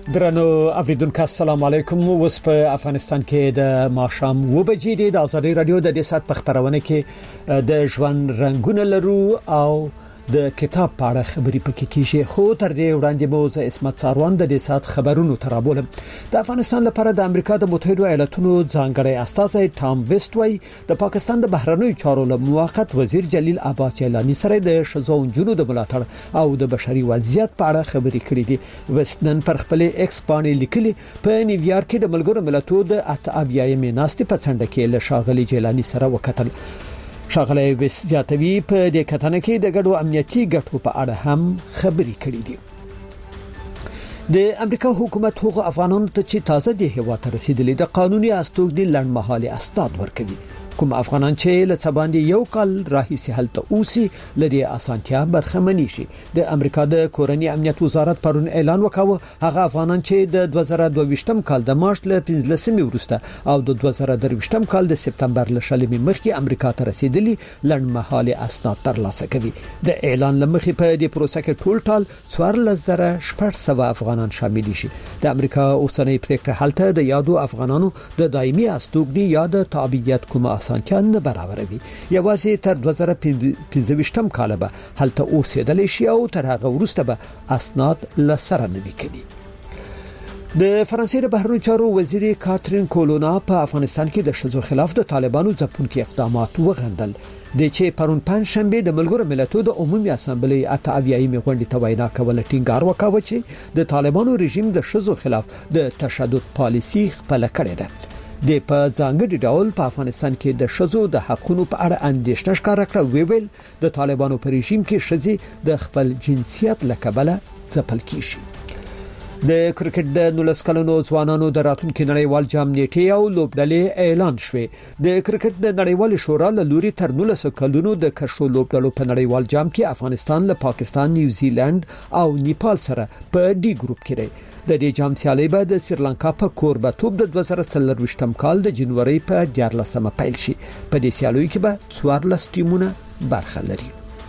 درنو اوریدونکو السلام علیکم. اوس په افغانستان کې د ماښام 2 بجې د ازادي رادیو د 10 ساعت په خبرونه کې د ژوند رنگونه لرو او د کتاب په اړه خبرې پکې کیږي. خو تر دې وړاندې موزه اسمت ساروان د 10 ساعت خبرونو ترابولم. د افغانستان لپاره د امریکا د متحده ایالاتونو ځانګړی استازی ټام ویسټ وای د پاکستان د بهرنیو چارو له موقت وزیر جلیل عباس چیلانی سره د شذو جنو د ملاتړ او د بشري وضعیت په اړه خبرې کړې دي. ویسټ نن پر خپل ایکس باندې لیکلي په نیویارک کې د ملګرو ملتونو د 88 ناستې په څنډه کې له شاغلي چیلانی سره وکتل. شاغلی ویسټ زیاتوي په دې کتنه کې د ګډو امنیتي ګټو په اړه هم خبرې کړې دي. د امریکا حکومت هغه افغانانو ته چې تازه د هیواد ته رسیدلي د قانوني استوګنې لړمحالي اسناد ورکوي. کوم افغانان چې له څباندې یو کال راهیسې هلته اوسي لري اسانتیا برخمنی شي. د امریکا د کورنی امنیت وزارت پرون اعلان وکاوه هغه افغانان چې د 2022م کال د مارچ له 15مې وروسته او د 2023م کال د سپتمبر له شلمې مخکې امریکا ته رسیدلي لړمحالي اسناد ترلاسه کوي. د اعلان لمخې په دې پروسه کې ټول 14,600 افغانان شامل شي. د امریکا اوسنۍ پریکړه هلته د یادو افغانانو د دایمي استوګنې یا د تابعیت کومه اسانتیا نه برابروي. یوازې تر 2025م کال به هلته اوسېدل شي او تر هغه وروسته به اسناد لسره نه وکړي. د فرانسې د بهرنیو چارو وزیر کاترین کولونا په افغانستان کې د شذو خلاف د طالبانو ځپونکي اقدامات وغندل. د چې پرون پنځشنبه د ملګرو ملتونو د عمومي اسامبلې 88 غونډې ته وینا کوله ټینګار وکاوه چې د طالبانو رژیم د شذو خلاف د تشدد پالیسي خپل کړې ده. د په ځانګړي ډول په افغانستان کې د شذو د حقونو په اړه اندېښنه ښکاره کړه. ویل د طالبانو په رژیم کې شذي د خپل جنسیت لکبله ځپل کیږي. د کرکټ د 19 کلنو ځوانانو د راتلونکي نړیوال جام نیټه او لوبډلې اعلان شوه. د کرکټ د نړیوال شورا له لوري تر 19 کلونو د کشو لوبډلو په نړیوال جام کې افغانستان له پاکستان، نیوزیلند او نیپال سره په ډي ګروپ کې دی. د دې جام سیالي به د سریلانکا په کوربتوب د 2023م کال د جنوري په 14مه پیل شي. په دې سیالي کې به 14 ټیمونه برخه لري.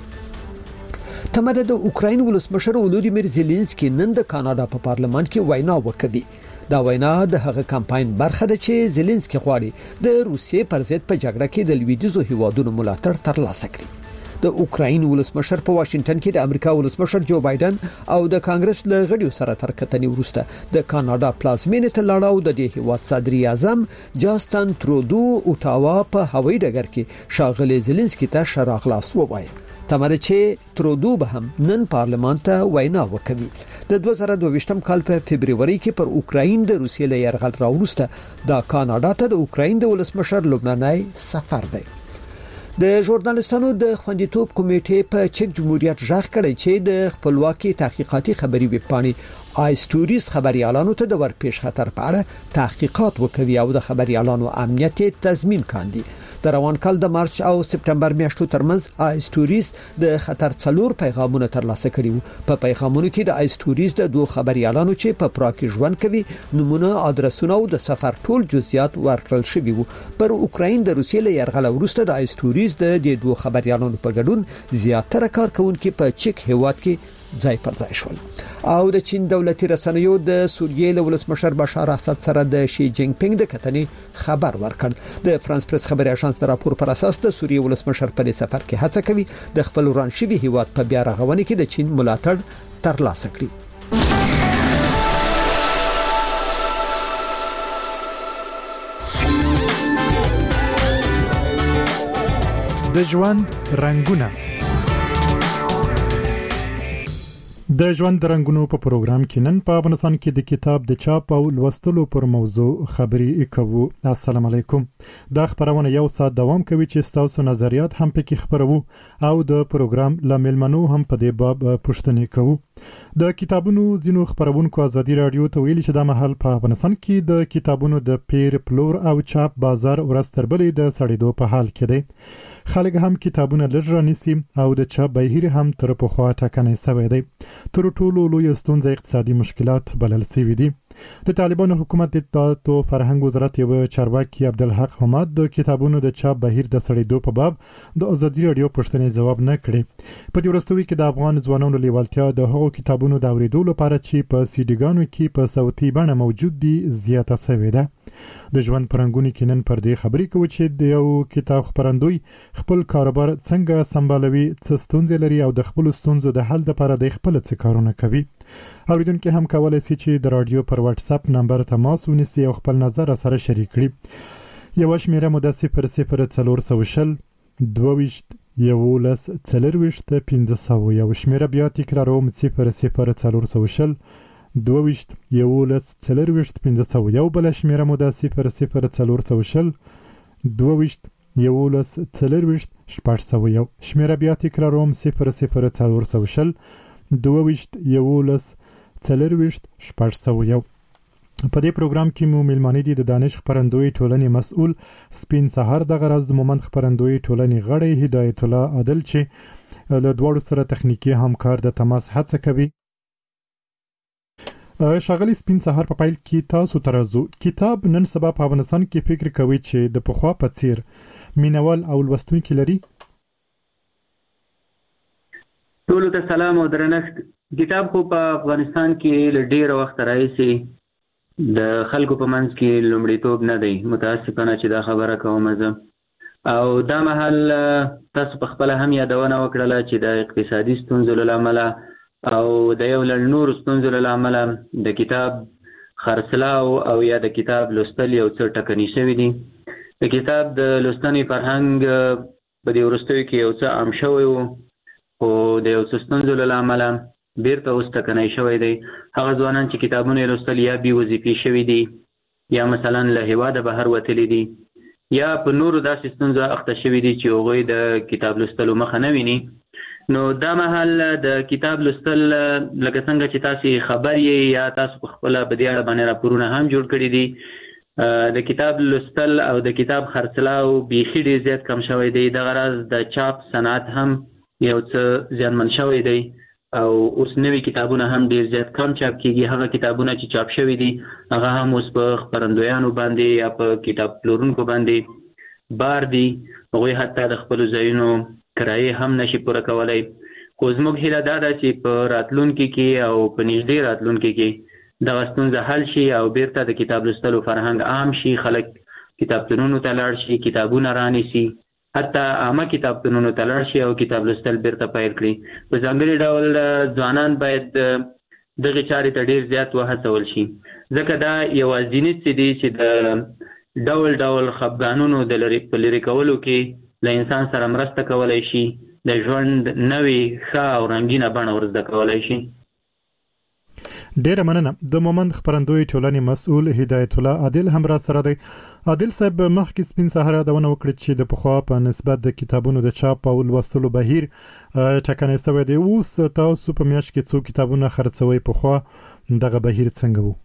تمره د اوکراین ولسمشر ولودیمیر زيلنسکي نن د کاناډا په پارلمان کې وینا وکړي. دا وینا د هغه کمپاین برخه ده چې زيلنسکي غواړي د روسیې پر ضد په جګړه کې د لویدیځو هیوادونو ملاتړ ترلاسه کړي. د اوکراین ولسمشر په واشنگټن کې د امریکا ولسمشر جو بایدن او د کانګرس له غړیو سره تر کتنې وروسته د کاناډا پلازمینې ته لاړ او د دې هیواد صدر اعظم جاستن ترودو اوټاوا په هوایي ډګر کې شاغلي زيلنسکي ته شراغلاس ووایي. تمره چې ترودو به هم نن پارلمان ته وینا وکړي. د 2022م کال په فبرवरी کې پر اوکراین د روسیې له یرغل راوروسته د کاناډا ته د اوکراین د ولسمشر لومړنی سفر دی. د ژورنالیستانو د خوندیتوب کمیټې په چک جمهوریت ژغ کړی چې د خپلواکي تحقیقاتي خبري ویبپاڼې آیستوریز خبريالانو ته د ورپېښ خطر په اړه تحقیقات وکوي او د خبريالانو امنیت تضمین کاندي. د روان کال د مارچ او سپتمبر میاشتو ترمنځ آیستوریز د خطر څلور پیغامونه ترلاسه کړي وو. په پیغامونو کې د آیستوریز د دوه خبريالانو چې په پراګ ژوند کوي نمونه، ادرسونه او د سفر ټول جزئیات ورکړل شوي وو. پر اوکراین د روسیې له یرغل وروسته د آیستوریز د دې دوه خبريالانو په ګډون زیاتره کارکونکو په چک هیواد کې ځای پر ځای شول. او د چین دولتي رسنیو د سوریې له ولسمشر بشار اسد سره د شي جینګ پینګ د کتنې خبر ورکړ. د فرانس پریس خبري اژانس د راپور پر اساس د سوریې ولسمشر په سفر کې هڅه کوي د خپل ورانشوي هیواد په بیا رغونې کې د چین ملاتړ ترلاسه کړي. د ژوند رنگونه. د ژوند رنگونو په پروګرام کې نن په افغانستان کې د کتاب د چاپ او لوستلو پر موضوع خبرې کوو. السلام علیکم. دا خبرونه یو ساعت دوام کوي چې تاسو نظریات هم پکې خبرو او د پروګرام لاملمنو هم په دې باب پوښتنې کوو. د کتابونو ځینو خبرونکو ازادي رادیو ته ویلي چې د محل په افغانستان کې د کتابونو د پیر پلور او چاپ بازار ورستربلې د سړېدو په حال کې دی. خلک هم کتابونه لږ رانیسي او د چاپ بهیر هم تر پخوا ټاکنې شوی دی. تر ټولو لوی ستونزه اقتصادي مشکلات بلل شوی دي. د طالبانو حکومت د اطلاعات او فرهنګ وزارت یو چارواکي عبدالحق حماد د کتابونو د چاپ بهیر د سړېدو په باب د ازادي رادیو پوښتنې جواب نه کړي. په دې ورستوي کې د افغان ځوانانو لیوالتیا د هغو کتابونو د اوریدلو لپاره چې په سیډیګانو کې په صوتي بڼه موجود دي زیاته شوې ده. د ژوند پرنګونی کې نن پر دې خبرې کوي چې د یو کتاب خبرندوی خپل کاروبار څنګه سمبالوي، څه ستونزې لري او د خپل ستونزو د حل لپاره د خپل څه کارونه کوي. اوریدونکو هم کولای شي چې د رادیو پر واتس اپ نمبر تماس ونیسي او خپل نظر سره شریک کړي. یو شمیره مو د 0040 22 11 40 1500 یو شمیره بیا تکراروم 0040 22 11 40 1500 یو بل شمیره مو د 0040 22 11 40 1500 شمیره بیا تکراروم 0040 22 11 40 1500. په دې پروګرام کې مو ملمانې دي د دانش خبرندوی ټولنې مسؤل سپین سحر د غرض د مومند خبرندوی ټولنې غړی هدایت الله عادل چې له دوړو سره تخنیکی همکار د تماس هڅه کوي. شاغلی سپین سحر په پایل کې تاسو ترازو کتاب نن سبا په افغانستان کې فکر کوي چې د پخوا په څیر مینوال او لوستونکي لري. ټول ته سلام او درنښت. کتاب خو په افغانستان کې له ډېر وخت راهیسې د خلکو په منځ کې لومړیتوب نه دی. متاسفانه چې دا خبره کوم زه او دا مهال تاسو په خپل هم یادونه وکړله چې د اقتصادي ستونزو له امله او د یو لړ نور ستونزو له امله د کتاب خرڅلاو او یا د کتاب لوستل یو څه ټکنی شوي دي. د کتاب د لوستنې فرهنګ په دې وروستیو کې یو څه عام شوی و خو د یو څه ستونزو له امله بیرته اوس ټکنی شوی دی. هغه ځوانان چې کتابونه لوستل یا بې وظیفې شوي دي یا مثلا له هېواده بهر وتلي دي یا په نورو داسې ستونزو اخته شوي دي چې هغوی د کتاب لوستلو مخه نه ویني. نو دا مهال د کتاب لوستل لکه څنګه چې تاسو خبر یې یا تاسو په خپل په دې اړه باندې راپورونه هم جوړ کړي دي. د کتاب لوستل او د کتاب خرڅلاو بیخي ډېر زیات کم شوی دی. دغه راز د چاپ صنعت هم یو څه زیانمن شوی دی او اوس نوي کتابونه هم ډېر زیات کم چاپ کیږي. هغه کتابونه چې چاپ شوي دي هغه هم اوس په خپرندویانو باندې یا په کتاب پلورونکو باندې بار دي. هغوی حتی د خپلو ځایونو کرایې هم نشي پوره کولی. خو زموږ هیله دا ده چې په راتلونکي کې او په نږدې راتلونکي کې دغه ستونزه حل شي او بیرته د کتاب لوستلو فرهنګ عام شي. خلک کتابتونونو ته لاړ شي، کتابونه رانیسي، حتی عامه کتابتونونو ته لاړ شي او کتاب لوستل بیرته پیل کړي. په ځانګړي ډول ځوانان باید دغې چارې ته ډېر زیات وهڅول شي ځکه دا یوازینی څه دي چې د ډول ډول خفګانونو د لرې کولو کې له انسان سره مرسته کولی شي، د ژوند نوې ښه او رنګینه بڼه ورزده کولی شي. ډیره مننه. د مومند خبرندوی ټولنې مسؤل هدایت الله عادل هم را سره دی. عادل صاحب مخکې سپین سحر یادونه وکړه چې د پخوا په نسبت د کتابونو د چاپ او لوستلو بهیر ټکنی شوی دی. اوس تاسو په میاشت کې څو کتابونه خرڅوئ؟ پخوا دغه بهیر څنګه و؟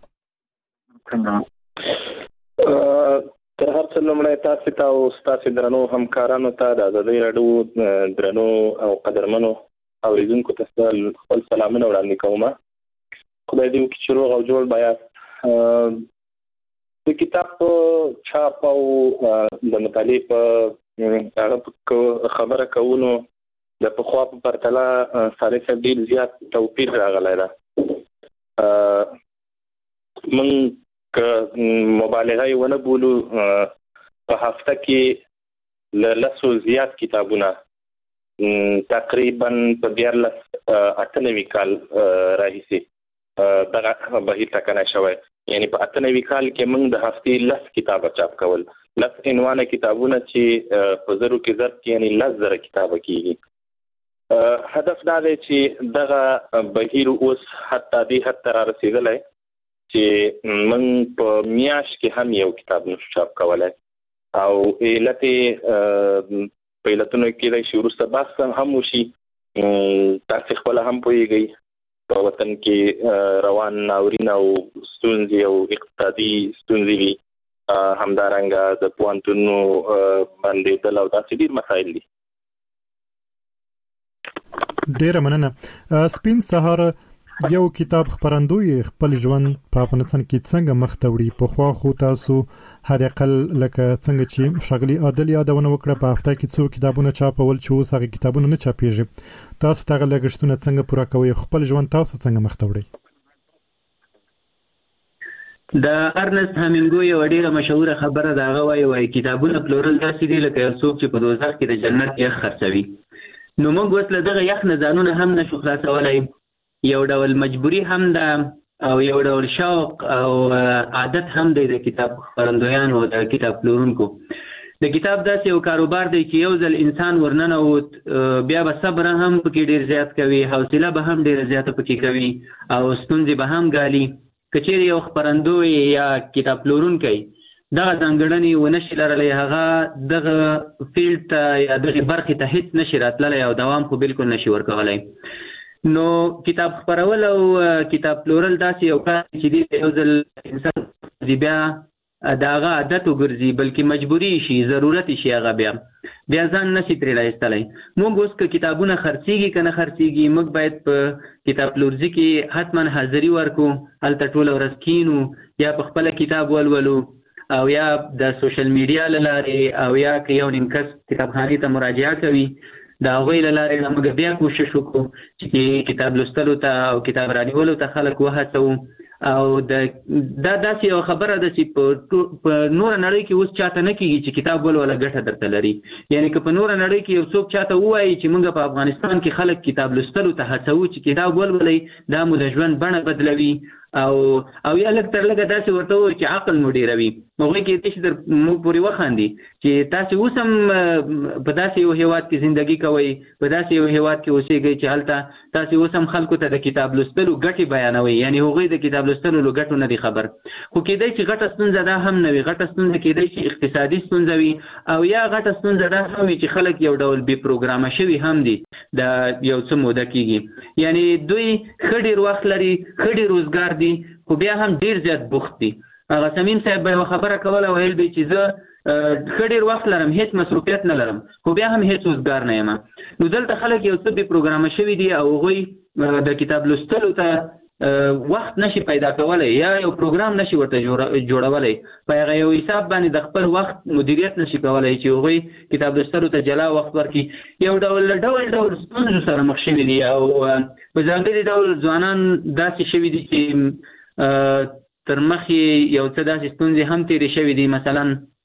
تر هر څه لومړی تاسو ته او ستاسو درنو همکارانو ته د ازادۍ راډیو درنو او قدرمنو اورېدونکو ته خپل سلامونه وړاندې کوم. خدای دې وکړي چې روغ او جوړ بیاست. د کتاب چاپ او د مطالعې په اړه خبره کولو د پخوا په پرتله ساري صاحب ډېر زیات توپیر راغلی ده. موږ که مبالغه یې ونه بولو په هفته کې له 10 زیات کتابونه تقریبا په 98 کال راهیسې دغه بهیر ټکنی شوی. یعنی په 98 کال کې موږ د هفتې 10 کتابه چاپ کول، 10 عنوانه کتابونه چې په زرو کې ضرب کې یعنی 10,000 کتابه کېږي. هدف دا دی چې دغه بهیر اوس حتی دې حد ته را رسېدلی چې موږ په میاشت کې هم یو کتاب نشو چاپ کولی او علت په علتونو کېدای شي وروسته بحث هم وشي. تاسې خپله هم پوهېږئ په وطن کې روان ناورین او ستونزې او اقتصادي ستونزې وي، همدارنګه د پوهنتونونو بندېدل او داسې ډېر مسایل دي. ډېره مننه. سپین سهار یو کتاب خبرندوی خپل ژوند په افغانستان کې څنګه مخ ته وړي په خوا خو تاسو هر اقل لکه څنګه چې شغلي عادل یادونه وکړه په هفته کې څو کتابونه چاپول چې اوس هغه کتابونه نه چاپیږي تاسو ته لګښتونه څنګه پوره کوي خپل ژوند تاسو څنګه مخ ته وړي د ارنست هامینګوی یو ډیره مشهوره خبره دا غوي کتابونه پلورل داسې دي لکه یو څوک چې په دوزخ کې د جنت یخ خرڅوي نو موږ وسله دغه یخ نه ځانونه هم نشو خلاصولای یو ډول مجبوری هم ده او یو ډول شوق او عادت هم دی د کتاب خبرندویانو او د کتاب پلورونکو د کتاب داسې یو کاروبار دی چې یو ځل انسان ورننوت بیا به صبر هم پکې ډیر زیات کوي حوصله به هم ډیر زیاته پکې کوي او ستونزې به هم ګالي کچېرې یو خبرندوی یا کتاب پلورونکی دغه ځانګړنې ونشي لرلی هغه دغه فیلډ ته یا دغه برخې ته هیڅ نشي راتللی او دوام خو بالکل نشي ورکولی نو کتاب خبرول او کتاب پلورل داسې یو کار چې دی یو ځل انسان بیا د هغه عادت وګرځي بلکې مجبوري شي ضرورت شي هغه بیا ځان نشي ترې رایستلی موږ اوس که کتابونه خرڅېږي که نه خرڅېږي موږ باید په کتاب پلورځي کې حتما حاضري ورکو هلته ټوله ورځ کینو یا په خپله کتاب ولولو او یا د سوشل میډیا له لارې او یا که یو نیم کس کتابخانې ته مراجعه کوي د هغوی له لارې موږ بیا کوشش وکړو چې کتاب لوستلو ته او کتاب رانیولو ته خلک وهڅوو او دا داسې یو خبره ده چې په نوره نړۍ کې اوس چاته نه کېږي چې کتاب ولوله ګټه درته لري یعنی که په نوره نړۍ کې یو څوک چاته ووایي چې موږ په افغانستان کې خلک کتاب لوستلو ته هڅوو چې کتاب ولولئ دا مو د ژوند بڼه بدلوي او یا لږ تر لږه داسې ورته ووایي چې عقل مو ډېروي هغوی کې داسې در موږ پورې وخاندي چې تاسې اوس هم په داسې یو هېواد کې زندګي کوئ په داسې یو هېواد کې اوسېږئ چې هلته تاسې اوس هم خلکو ته د کتاب لوستلو ګټې بیانوئ یعنی هغوی د کتاب لوستلو له ګټو نه دي خبر خو کېدی چې غټه ستونزه دا هم نه وي غټه ستونزه کېدی چې اقتصادي ستونزه وي او یا غټه ستونزه دا هم وي چې خلک یو ډول بې پروګرامه شوي هم دي د یو څه موده کېږي یعنی دوی ښه ډېر وخت لري ښه ډېر روزګار دي خو بیا هم ډېر زیات بوخت دي هغه سمیم صاحب به یوه خبره کوله ویل به چې زه ښه ډېر وخت لرم هیڅ مصروفیت نه لرم خو بیا هم هیڅ روزګار نه یم نو دلته خلک یو څه بې پروګرامه شوي دي او هغوی د کتاب لوستلو ته وخت نشي پیدا کولی یا یو پروګرام نشي ورته جوړولی په هغه یو حساب باندې د خپل وخت مدیریت نشي کولی چې هغوی کتاب لوستلو ته جلا وخت ورکړي یو ډول ستونزو سره مخ شوي دي او په ځانګړي ډول ځوانان داسې شوي دي چې تر مخې یو څه داسې ستونزې هم تېرې شوي دي مثلا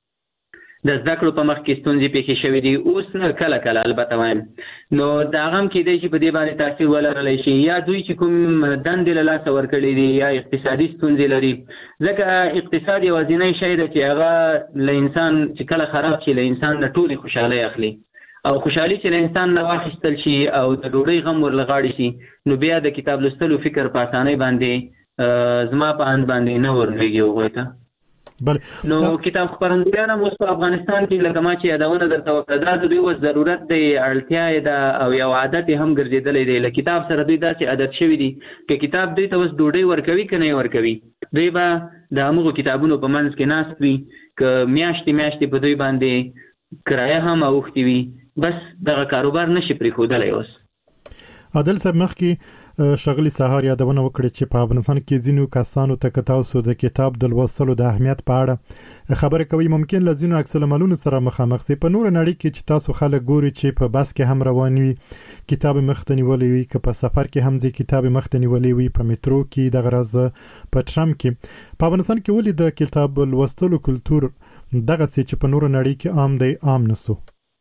د زده کړو په مخ کې ستونزې پېښې شوي دي اوس نه کله البته وایم نو د هغه هم کېدی شي په دې باندې تاثیر ولرلی شي یا دوی چې کوم دندې له لاسه ورکړي دي یا اقتصادي ستونزې لري ځکه اقتصاد یوازینی شی ده چې هغه له انسان چې کله خراب شي له انسان نه ټولې خوشحالۍ اخلي او خوشحالي چې له انسان نه واخیستل شي او د ډوډۍ غم ورله غاړې شي نو بیا د کتاب لوستلو فکر په اسانۍ باندې زما په اند باندې نه ورلېږي هغوی ته نو کتاب خپرندویان هم اوس په افغانستان کې لکه ما چې یادونه درته وکړه دا د دوی اوس ضرورت دی اړتیا یې ده او یو عادت یې هم ګرځېدلی دی له کتاب سره دوی داسې عادت شوي دي که کتاب دوی ته اوس ډوډۍ ورکوي که نه یې ورکوي دوی به د همغو کتابونو په منځ کې ناست وي که میاشتې په دوی باندې کرایه هم اوښتې وي بس دغه کاروبار نشي پرېښودلی اوس عادل صاحب مخکې شغلي سهار یادونه وکړه چې په افغانستان کې ځینو کسانو ته تاسو د کتاب د لوستلو د اهمیت په اړه خبرې کوي ممکن له ځینو عکس العملونو سره مخامخ سي په نور نړۍ کې چې تاسو خلک ګوري چې په بس کې هم روان وي کتاب مخته نیولې وي که په سفر کې هم ځي کتاب مخته نیولې وي په میټرو کې د غرض په ټرام کې په افغانستان کې ولې د کتاب لوستلو کلتور دغه سي چې په نور نړۍ کې عام دی عام نسو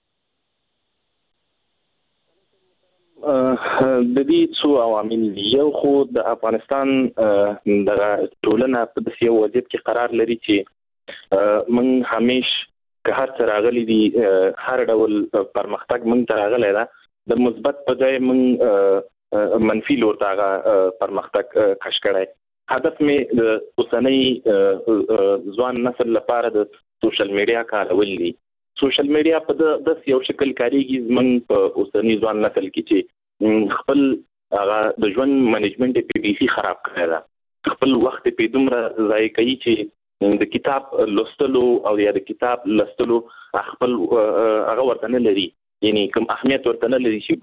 د دې څو عوامل دي یو خو د افغانستان د ټولنه په داسې یو وضعیت کې قرار لري چې موږ همیش که هر څه راغلي دي هر ډول پرمختګ موږ ته راغلی ده د مثبت په ځای موږ منفي لور ته هغه پرمختګ کش کړی هدف مې د اوسنۍ ځوان نسل لپاره د سوشل میډیا کارول دي سوشل میډیا په داسې یو شکل کاریږي زموږ په اوسني ځوان نسل کې چې خپل هغه د ژوند منیجمنټ یې بیخي خراب کړی ده خپل وخت یې دومره ضایع کوي چې د کتاب لوستلو او یا د کتاب لوستلو خپل هغه ورته نه لري یعنی کوم اهمیت ورته نه لري چې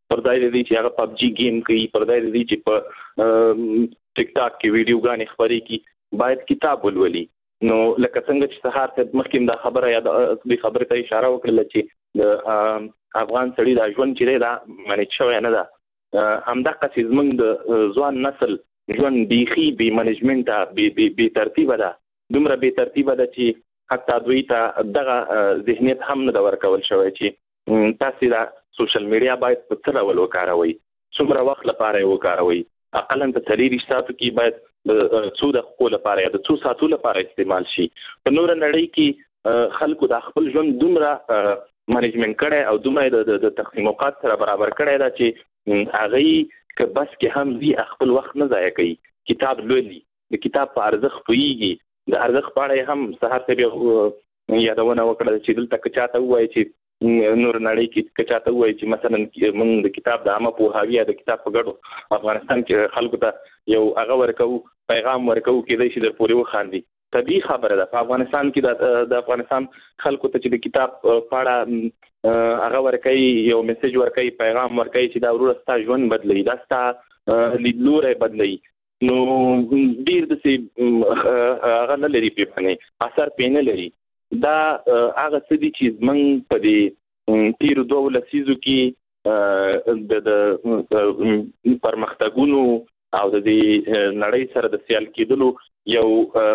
پر ځای د دې چې هغه PUBG گیم کوي، پر ځای د دې چې په ټیک ټاک کې ویډیوګانې خبرې کوي، باید کتاب ولولي. نو لکه څنګه چې سهار ته مخکې دا خبره یا د خبرې ته اشاره وکړه چې د افغان سړي دا ژوند چې دا منیج شوی نه ده، همدغه څه زموږ د ځوان نسل ژوند بیخي بې منیجمنټه بې ترتیبه ده، دومره بې ترتیبه ده چې حتی دوی ته دغه ذهنیت هم نه ده ورکول شوی چې تاسې دا سوشل میډیا باید په څه ډول وکاروئ، څومره وخت لپاره یې وکاروئ، اقلا په 40 ساعتو کې باید د څو دقیقو لپاره یا د څو ساعتو لپاره استعمال شي. په نور نړۍ کې خلکو د خپل ژوند دومره منیجمنت کړی او دومره د تقسیم اوقات سره برابر کړی دا چې هغه که بس کې هم وی خپل وخت نه ضایع کوي، کتاب لولي، د کتاب په ارزښت پوهیږي، د ارزښت په اړه هم سهار ته یادونه وکړه چې دلته که چاته ووایي چې نور نړۍ کې که چاته ووایي چې مثلا موږ د کتاب د عامه پوهاوي یا د کتاب په ګډو افغانستان کې خلکو ته یو هغه ورکوو، پیغام ورکوو، کېدای شي در پورې وخاندي. طبیعي خبره ده په افغانستان کې د افغانستان خلکو ته چې د کتاب په اړه هغه ورکوي، یو میسج ورکوي، پیغام ورکوي چې دا وروره ستا ژوند بدلوي، دا ستا لیدلوری بدلوي، نو ډېر داسې هغه نه لري پرې باندې اثر پرې نه لري. دا هغه څه دي چې موږ په دې تېرو 2 لسیزو کې د پرمختګونو او د دې نړۍ سره د سیال کېدلو یو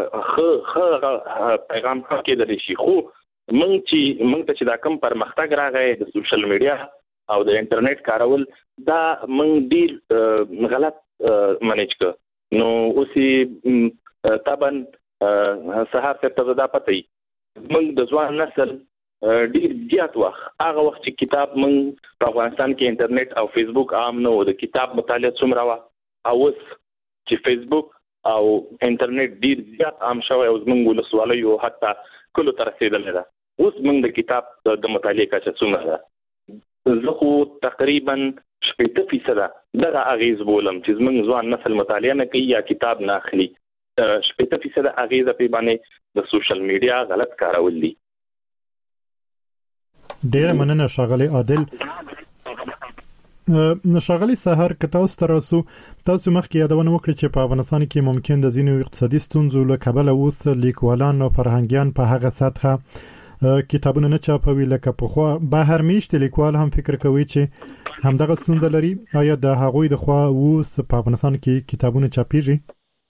ښه پیغام هم کېدلی شي، خو موږ ته چې دا کوم پرمختګ راغی د سوشل میډیا او د انټرنیټ کارول، دا موږ ډېر غلط منیج کړ. نو اوس یې طبعا سهار ته دا پته وي موږ د ځوان نسل ډېر زیات وخت هغه وخت چې کتاب موږ په افغانستان کې انټرنیټ او فیسبوک عام نه و، د کتاب مطالعه څومره وه، او اوس چې فیسبوک او انټرنیټ ډېر زیات عام شوی او زموږ ولسوالیو حتی کلو ته رسېدلی ده، اوس موږ د کتاب د مطالعې کچه څومره ده؟ زه خو تقریبا 80% دغه اغیز بولم چې زموږ ځوان نسل مطالعه نه کوي یا کتاب نه اخلي. 80% اغیزه په باندې د سوشل میډیا غلط کارول دي. ډېر مننه ښاغلی عادل. ښاغلی سهار که تاسو ته راسو، تاسو مخکې یادونه وکړه چې په افغانستان کې ممکن د ځینو اقتصادي ستونزو له کبله اوس لیکوالان او فرهنګیان په هغه سطحه کتابونه نه چاپوي لکه پخوا. بهر میشتي لیکوال هم فکر کوي چې همدغه ستونزه لري. آیا د هغوی د خوا اوس په افغانستان کې کتابونه چاپیږي؟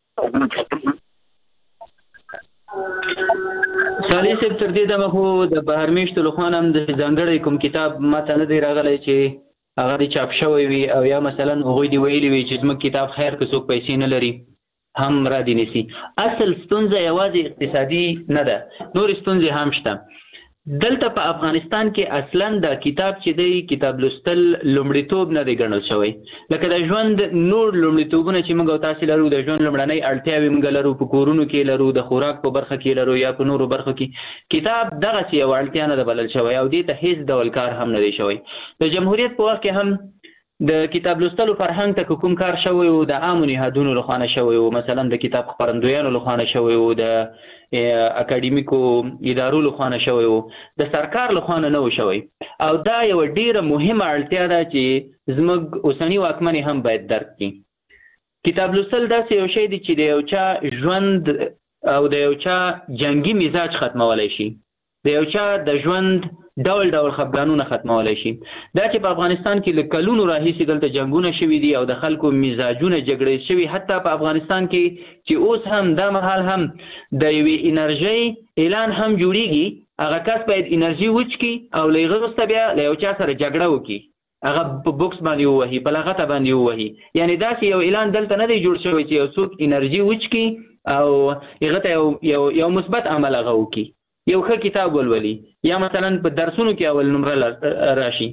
صالح صاحب تر دې دمه خو د بهر میشتو له خوا هم د ځانګړی کوم کتاب ماته نه دی راغلی چې هغه د چاپ شوی وي، او یا مثلا هغوی دی ویلي وي چې زموږ کتاب خیر که څوک پیسې نه لري هم را دي نیسي. اصل ستونزه یوازې اقتصادي نه ده، نور ستونزې هم شته. دلته په افغانستان کې اصلا د کتاب چې دی کتاب لوستل لومړیتوب نه دی ګڼل شوی. لکه د ژوند نور لومړیتوبونه چې موږ او تاسې لرو، د ژوند لومړنۍ اړتیاوې موږ لرو، په کورونو کې لرو، د خوراک په برخه کې لرو یا په نورو برخو کې، کتاب دغسې یوه اړتیا نه ده بلل شوی او دې ته هیڅ ډول کار هم نه دی شوی. د جمهوریت په وخت کې هم د کتاب لوستلو فرهنګ ته کوم کار شوی و د عامو نهادونو له خوا نه شوی و، مثلا د کتاب خپرندویانو له خوا نه شوی و، د اکاډمیکو ادارو له خوا نه شوی و، د سرکار له خوا نه و شوی. او دا یوه ډیره مهمه اړتیا ده چې زموږ اوسني واکمنې هم باید درک کړي. کتاب لوستل داسې یو شی دی چې د یو چا ژوند او د یو چا جنگي مزاج ختمولی شي، د یو چا د ژوند ډول ډول خفګانونه ختمولی شي. دا چې په افغانستان کې له کلونو راهیسې دلته جنګونه شوي دي او د خلکو مزاجونه جګړې شوي، حتی په افغانستان کې چې اوس هم دا مهال هم د یوې انرژۍ اعلان هم جوړیږي، هغه کس باید انرژي وچکي او له هغه وروسته بیا له یو چا سره جګړه وکړي، هغه په بوکس باندې ووهي، په لغته باندې ووهي. یعنی داسې یو اعلان دلته نه دی جوړ شوی چې یو څوک انرژي وچکي او هغه ته یو مثبت عمل هغه وکړي، یو ښه کتاب ولولي، یا مثلا په درسونو کې اول نمره راشي.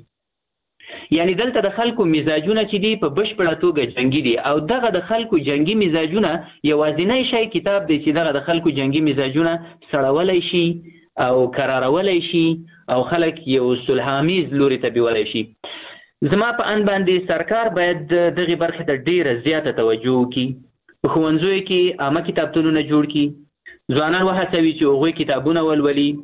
یعنی دلته د خلکو مزاجونه چې دي په بشپړه توګه جنگي دي، او دغه د خلکو جنگي مزاجونه یوازینی شی کتاب دی چې دغه د خلکو جنگي مزاجونه سړولی شي او قرارولی شي او خلک یو صلح‌آمیز لوري ته بیولی شي. زما په ان باندې سرکار باید دغه برخې ته ډیره زیاته توجه وکړي، په ښوونځیو کې عامه کتابتونونه جوړ کړي، ځوانان وهڅوي چې هغوی کتابونه ولولي.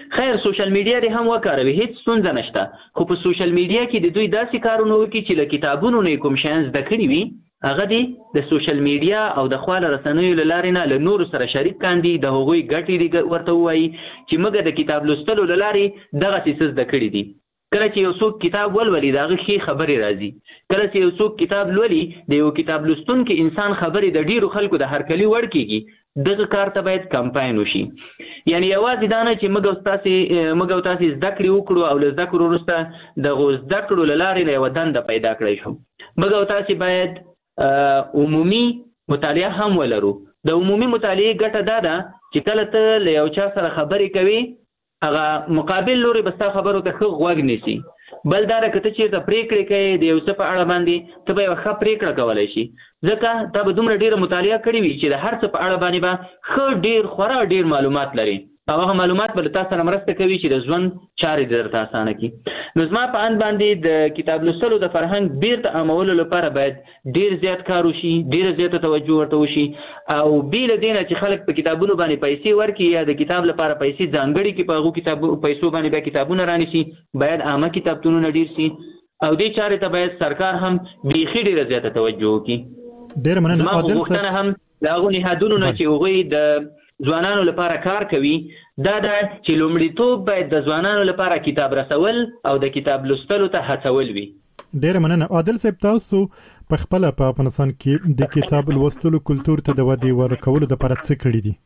خیر سوشل میډیا دې هم وکاروي، هیڅ ستونزه نشته، خو په سوشل میډیا کې د دوی داسې کارونه وکړي چې له کتابونو نه کوم شیان زده کړي وي هغه دې د سوشل میډیا او د خواله رسنیو له لارې نه له نورو سره شریک کاندي، د هغوی ګټې دې ورته ووایي چې موږ د کتاب لوستلو له لارې دغسې څه زده کړي دي. کله چې یو څوک کتاب ولولي د هغه ښې خبرې راځي، کله چې یو څوک کتاب لولي د یو کتاب لوستونکي انسان خبرې د ډیرو خلکو د هرکلي وړ کېږي. دغه کار ته باید کمپاین وشي، یعنی یوازې دا نه چې موږ او تاسې زده کړې وکړو او له زده کړو وروسته دغو زده کړو له لارې له یوه دنده پیدا کړی شو. موږ او تاسې باید عمومي مطالعه هم ولرو. د عمومي مطالعې ګټه دا ده چې کله ته له یو چا سره خبرې کوي هغه مقابل لوري به ستا خبرو ته ښه غوږ نیسي. بل دا ده که ته چېرته پرېکړې کوې د یو څه په اړه باندې ته به یوه ښه پرېکړه کولی شي، ځکه تا به دومره ډېره مطالعه کړې وي چې د هر څه په اړه باندې به ښه ډېر خورا ډېر معلومات لري او هغه معلومات به له تا سره مرسته کوي چې د ژوند چارې دې درته اسانه کړي. نو زما په اند باندې د کتاب لوستلو د فرهنګ بیرته عامولو لپاره باید ډېر زیات کار وشي، ډېره زیاته توجه ورته وشي او بې له دې نه چې خلک په کتابونو باندې پیسې ورکړي یا د کتاب لپاره پیسې ځانګړي کړي په هغو پیسو باندې بیا کتابونه رانیسي، باید عامه کتابتونونه ډېر سي او دې چارې ته باید سرکار هم بیخي ډېره زیاته توجه وکړي. ډېره مننه. زما غوښتنه هم د هغو نهادونو نه چې هغوی د ځوانانو لپاره کار کوي دا ده چې لومړیتوب باید د ځوانانو لپاره کتاب رسول او د کتاب لوستلو ته هڅول وي. ډېره مننه. عادل صاحب تاسو په خپله په افغانستان کې د کتاب لوستلو کلتور ته د ودې ورکولو دپاره څه کړي دي؟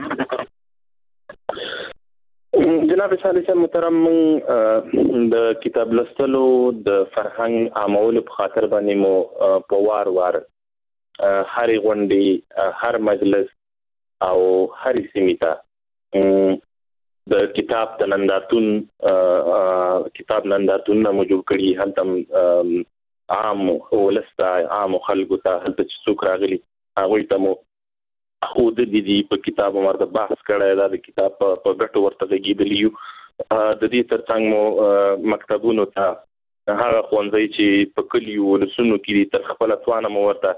جناب صالح صاحب محترم، د کتاب لوستلو د فرهنګ عامولو په خاطر باندې مو په وار هرې غونډې، هر مجلس او هر سیمې ته د کتاب د نندارتونونه مو جوړ کړي. هلته عام ولس ته، عام خلکو ته، هلته چې څوک راغلي هغوی ته مو ښودلي دي، په کتاب ورته بحث کړی دا، د کتاب په ګټو ورته غږېدلي یو. د دې ترڅنګ مو مکتبونو ته، هغه ښوونځی چې په کلیو ولسونو کې دي تر خپله توانه مو ورته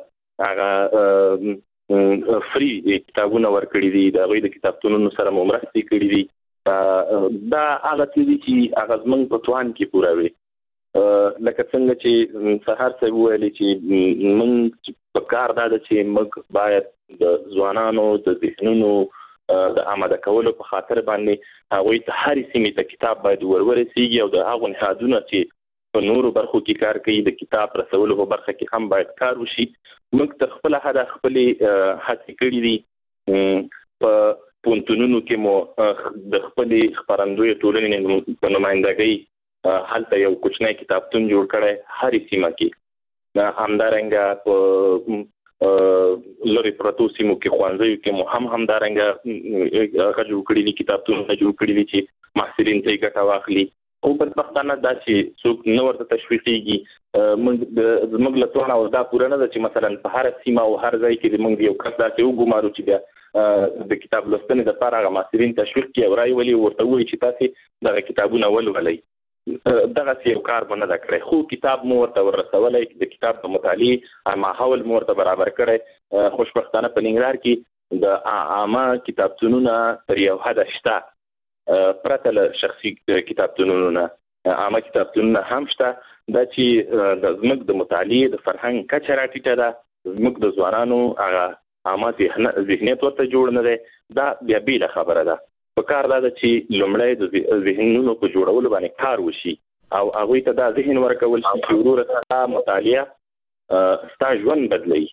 هغه فری کتابونه ورکړي دي، د هغوی د کتابتونونو سره مو مرستې کړي دي. دا هغه څه دي چې هغه زموږ په توان کې پوره وي. لکه څنګه چې سهار صاحب ویلي چې موږ په کار دا ده چې موږ باید د ځوانانو د ذهنونو د آماده کولو په خاطر باندې هغوی ته هرې سیمې ته کتاب باید ورسیږي او د هغو نهادونه چې په نورو برخو کې کار کوي د کتاب رسولو په برخه کې هم باید کار وشي. موږ تر خپله حده خپلې هڅې کړي دي. په پوهنتونونو کې مو د خپلې خپرندویه ټولنې په نمایندګۍ هلته یو کوچنی کتابتون جوړ کړی هرې سیمه کې. همدارنګه په لرې پرتو سیمو کې ښوونځیو کې مو همدارنګه هغه جوړ کړي دي، کتابتونونه جوړ کړي دي چې محصلین ته یې ګټه واخلي. خو بدبختانه دا چې څوک نه ورته تشویقېږي. زموږ له توانه او دا پوره نه ده چې مثلا په هره سیمه او هر ځای کې موږ یو کس داسې وګمارو چې بیا د کتاب لوستنې دپاره هغه محصلین تشویق کړي او رایې ولي ورته ووایي چې تاسې دغه کتابونه ولولئ. دغسې یو کار به نه ده کړی، خو کتاب مو ورته ورسولی، د کتاب د مطالعې ماحول مو ورته برابر کړی. خوشبختانه په ننګرهار کې د عامه کتابتونونه تر یو حده شته، پرته له شخصي کتابتونونو نه عامه کتابتونونه هم شته. دا چې زموږ د مطالعې د فرهنګ کچه راټیټه ده، زموږ د ځوانانو هغه عامه ذهنیت ورته جوړ نه دی، دا بیا بېله خبره ده. په کار دا ده چې لومړی د ذهنونو په جوړولو باندې کار وشي او هغوی ته دا ذهن ورکول شي چې وروره ستا مطالعه ستا ژوند بدلوي.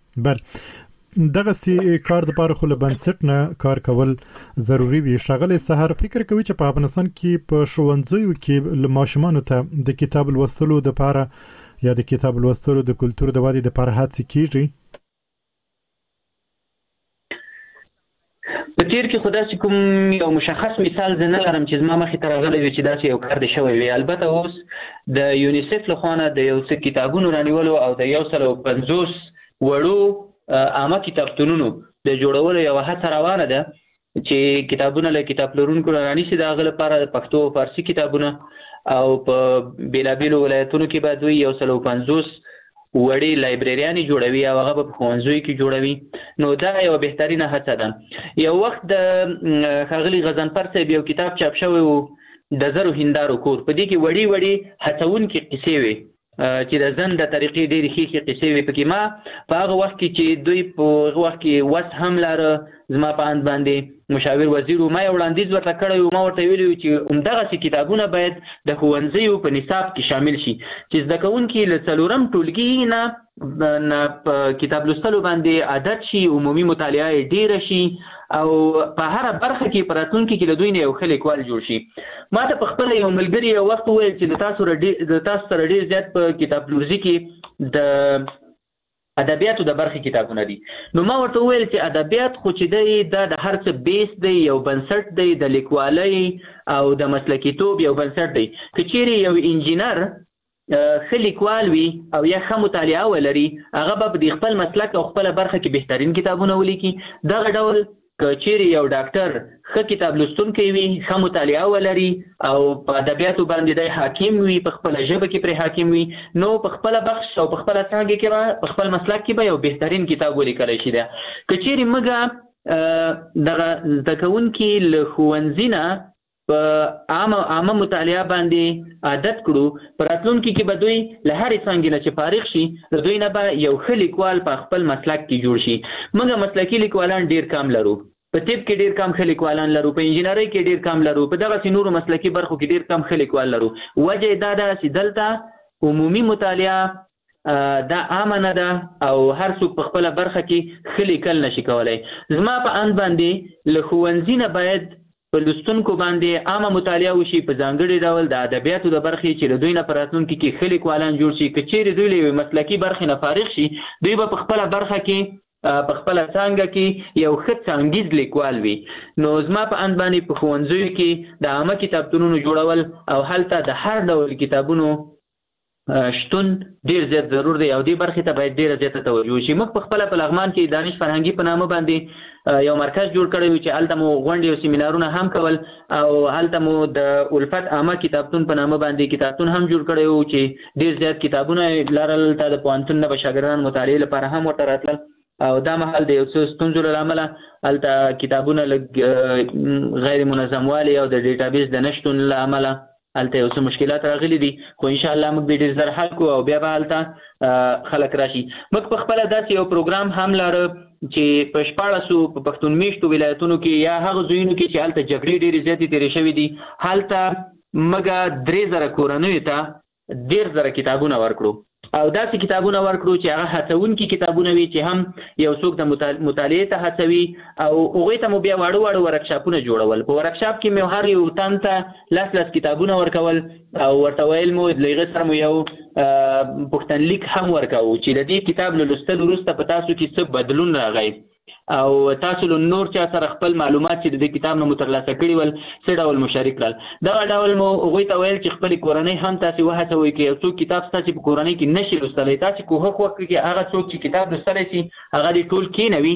دغه کار د پاره خو له بنسټ نه کار کول ضروری وي. ښاغلی سهار فکر کوي چې په افغانستان کې په ښوونځیو کې له ماشومانو ته د کتاب لوستلو دپاره یا د کتاب لوستلو د کلتور د ودې دپاره هڅې کیږي؟ په تیر کې خو داسې کوم یو مشخص مثال زه نه لرم چې زما مخې ته راغلی وي چې داسې یو کار دی شوی وي. البته اوس د یونیسف له خوا نه د یو څه کتابونو رانیولو او د 150 وړو عامه کتابتونونو د جوړولو یوه هڅه روانه ده چې کتابونه له کتاب پلورونکو رانیسي د هغه لپاره د پښتو او فارسي کتابونه او په بېلابېلو ولایتونو کې به دوی 150 وړي لایبرریانې جوړوي او هغه په ښوونځیو کې جوړوي. نو دا یو بهترینه هڅه ده. یو وخت د ښاغلي غضنفر صاحب یو کتاب چاپ شوی و د زرو هندارو کور، په دې کې وړي وړي هڅونکې قصې وي چې د ځان د طریقې ډېرې ښې قصې وي پکې. ما په هغه وخت کې چې دوی په هغه وخت کې وس هم لاره زما په اند باندې مشاور وزیر ما یو وړاندیز ورته کړی و، ما ورته ویلي و چې همدغسې کتابونه باید د ښوونځیو په نصاب کې شامل شي چې زده کوونکي له 4م ټولګي نه په کتاب لوستلو باندې عادت شي، عمومي مطالعه یې ډېره شي او په هره برخه کې په راتلونکي کې له دوی نه یو ښه لیکوال جوړ شي. ما ته په خپله یو ملګري یو وخت وویل چې د تاسو سره ډېر زیات په کتاب لوزي کې د ادبیاتو د برخې کتابونه دي. نو ما ورته وویل چې ادبیات خو چې دی دا د هر څه بیس دی، یو بنسټ دی د لیکوالۍ او د مسلکیتوب یو بنسټ دی. که چیرې یو انجینر ښه لیکوال وي او یا ښه مطالعه ولري، هغه به د خپل مسلک او خپله برخه کې بهترین کتابونه ولیکي. دغه ډول که چیرې یو ډاکټر ښه کتاب لوستونکی وي، ښه مطالعه ولري او په ادبیاتو باندې دی حاکم وي، په خپله ژبه کې پرې حاکم وي، نو په خپله بخش او په خپله څانګه کې به په خپل مسلک کې به یو بهترین کتاب ولیکلی شي. که چیرې موږ دغه زده کوونکي له ښوونځي نه په عامه مطالعه باندې عادت کړو، په راتلونکي کې به دوی له هرې څانګې نه چې فارغ شي، د دوی نه به یو ښه لیکوال په خپل مسلک کې جوړ شي. موږ مسلکي لیکوالان ډېر کم لرو، په طب کې ډېر کم ښه لیکوالان لرو، په انجینرۍ کې ډېر کم لرو، په دغسې نورو مسلکي برخو کې ډېر کم ښه لیکوال لرو. وجه یې دا ده چې دلته عمومي مطالعه دا عامه نه ده او هر څوک په خپله برخه کې ښه لیکل نشي کولی. زما په اند باندې له ښوونځي نه باید په لوستونکو باندې عامه مطالعه وشي، په ځانګړي ډول د ادبیاتو د برخې چې د دوی نه په راتلونکي کې ښه لیکوالان جوړ شي. که چیرې دوی له یوې مسلکي برخې نه فارغ شي، دوی به په خپله برخه کې په خپله څانګه کې یو ښه څانګیز لیکوال وي. نو زما په اند باندې په ښوونځیو کې د عامه کتابتونونو جوړول او هلته د هر ډول کتابونو شتون ډېر زیات ضرور دی او دې برخې ته باید ډېره زیاته توجه وشي. موږ په خپله په لغمان کې دانش فرهنګي په نامه باندې یو مرکز جوړ کړی و چې هلته مو غونډې او سیمینارونه هم کول او هلته مو د الفت عامه کتابتون په نامه باندې کتابتون هم جوړ کړی و چې ډېر زیات کتابونه لرل. ته د پوهنتون نه به شاګردان مطالعې لپاره هم ورته راتلل او دا مهال د یو څه ستونزو له امله هلته کتابونه لږ غیر منظم والي او د ډیټابیس د نشتون له امله هلته یو څه مشکلات راغلي دي، خو انشاءالله موږ به ډېر زر حل کړو او بیا به هلته خلک راشي. موږ په خپله داسې یو پروګرام هم لاره چې په 14 په پښتون میشتو ولایتونو کې یا هغه ځایونو کې چې هلته جګړې ډېرې زیاتې تېرې شوي دي، هلته موږ 3000 کورنیو ته 1.5 کتابونه ورکړو او داسې کتابونه ورکړو چې هغه هڅونکي کتابونه وي چې هم یو څوک د مطالعې ته هڅوي او هغوی ته مو بیا واړه واړه ورکشاپونه جوړول. په ورکشاپ کې مو هر یو تن ته 10 کتابونه ورکول او ورته ویل مو د هغې سره مو یو پوښتنلیک هم ورکوو چې د دې کتاب له لوستلو وروسته په تاسو کې څه بدلون راغی او تاسو له نور چا سره خپل معلومات چې د دې کتاب نه مو ترلاسه کړي ول څه ډول مشارک کړل. دغه ډول مو هغوی ته ویل چې خپلې کورنۍ هم تاسې وهڅوئ که یو څوک کتاب ستاسې په کورنۍ کې نشي لوستلی، تاسې کوښښ وکړئ چې هغه څوک چې کتاب لوستلی شي هغه دې ټول کېنوي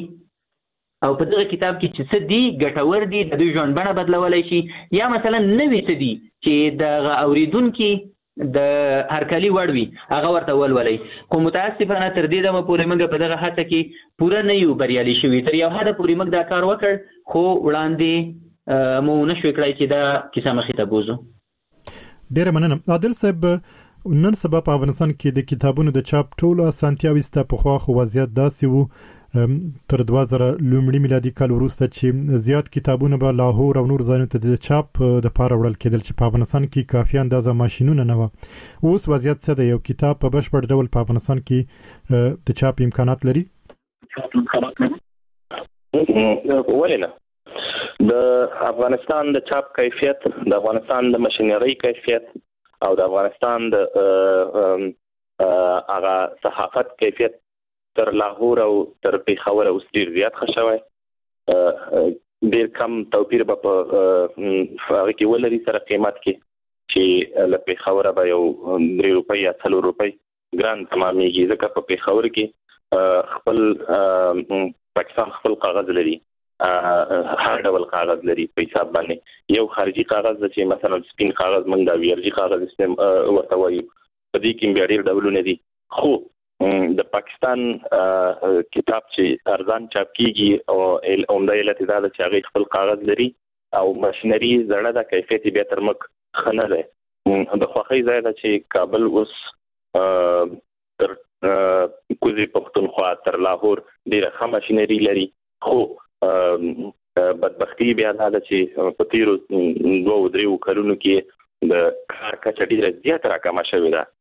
او په دغه کتاب کې چې څه دي ګټور دي، د دوی ژوند بڼه بدلولی شي یا مثلا نوي څه دي چې دغه اورېدونکي د هرکلي وړ وي هغه ورته ولولئ. خو متاسفانه تر دې دمه پورې موږ په دغه هڅه کې پوره نه یو بریالي شوي. تر یو حده پورې موږ دا کار وکړ خو وړاندې مو نه شوی کړی چې دا کیسه مخې ته بوځو. ډېره مننه. عادل صاحب، نن سبا په افغانستان کې د کتابونو د چاپ ټولو اسانتیاوې شته. پخوا خو وضعیت داسې و تر 2000 لومړي میلادي کال وروسته چې زیات کتابونه به لاهور او نور ځایونو ته د چاپ د پاره وړل کېدل چې په افغانستان کې کافي اندازه ماشینونه نه و. اوس وضعیت څه دی؟ یو کتاب په بشپړ ډول په افغانستان کې د چاپ امکانات لري؟ ولې نه؟ د افغانستان د چاپ کیفیت، د افغانستان د ماشینرۍ کیفیت او د افغانستان د هغه صحافت کیفیت تر لاهور او تر پېښور اوس ډېر زیات ښه شوی. ډېر کم توپیر به په هغه کې ولري سره قیمت کې چې له پېښوره به یو 3 روپۍ یا 4 روپۍ ګران تمامېږي، ځکه په پېښور کې خپل پاکستان خپل کاغذ لري، هر ډول کاغذ لري په حساب باندې. یو خارجي کاغذ چې مثلا سپین کاغذ موږ د ویرجي کاغذ ورته وایو، په دې کې بیا ډېر ډولونه دي. خو د پاکستان کتاب چې ارزان چاپ کیږي او عمده علت دا ده چې هغه خپل کاغذ لري او ماشينري زړه د کیفیت به تر مک خنه ده. د خوخي ځای ده چې کابل اوس تر کوزي پښتونخوا تر لاهور ډیره ښه ماشينري لري، خو بدبختی بیا دا چې په تیرو 2-3 کلونو کې د کار کچه ډیره زیاته راکمه شوې ده.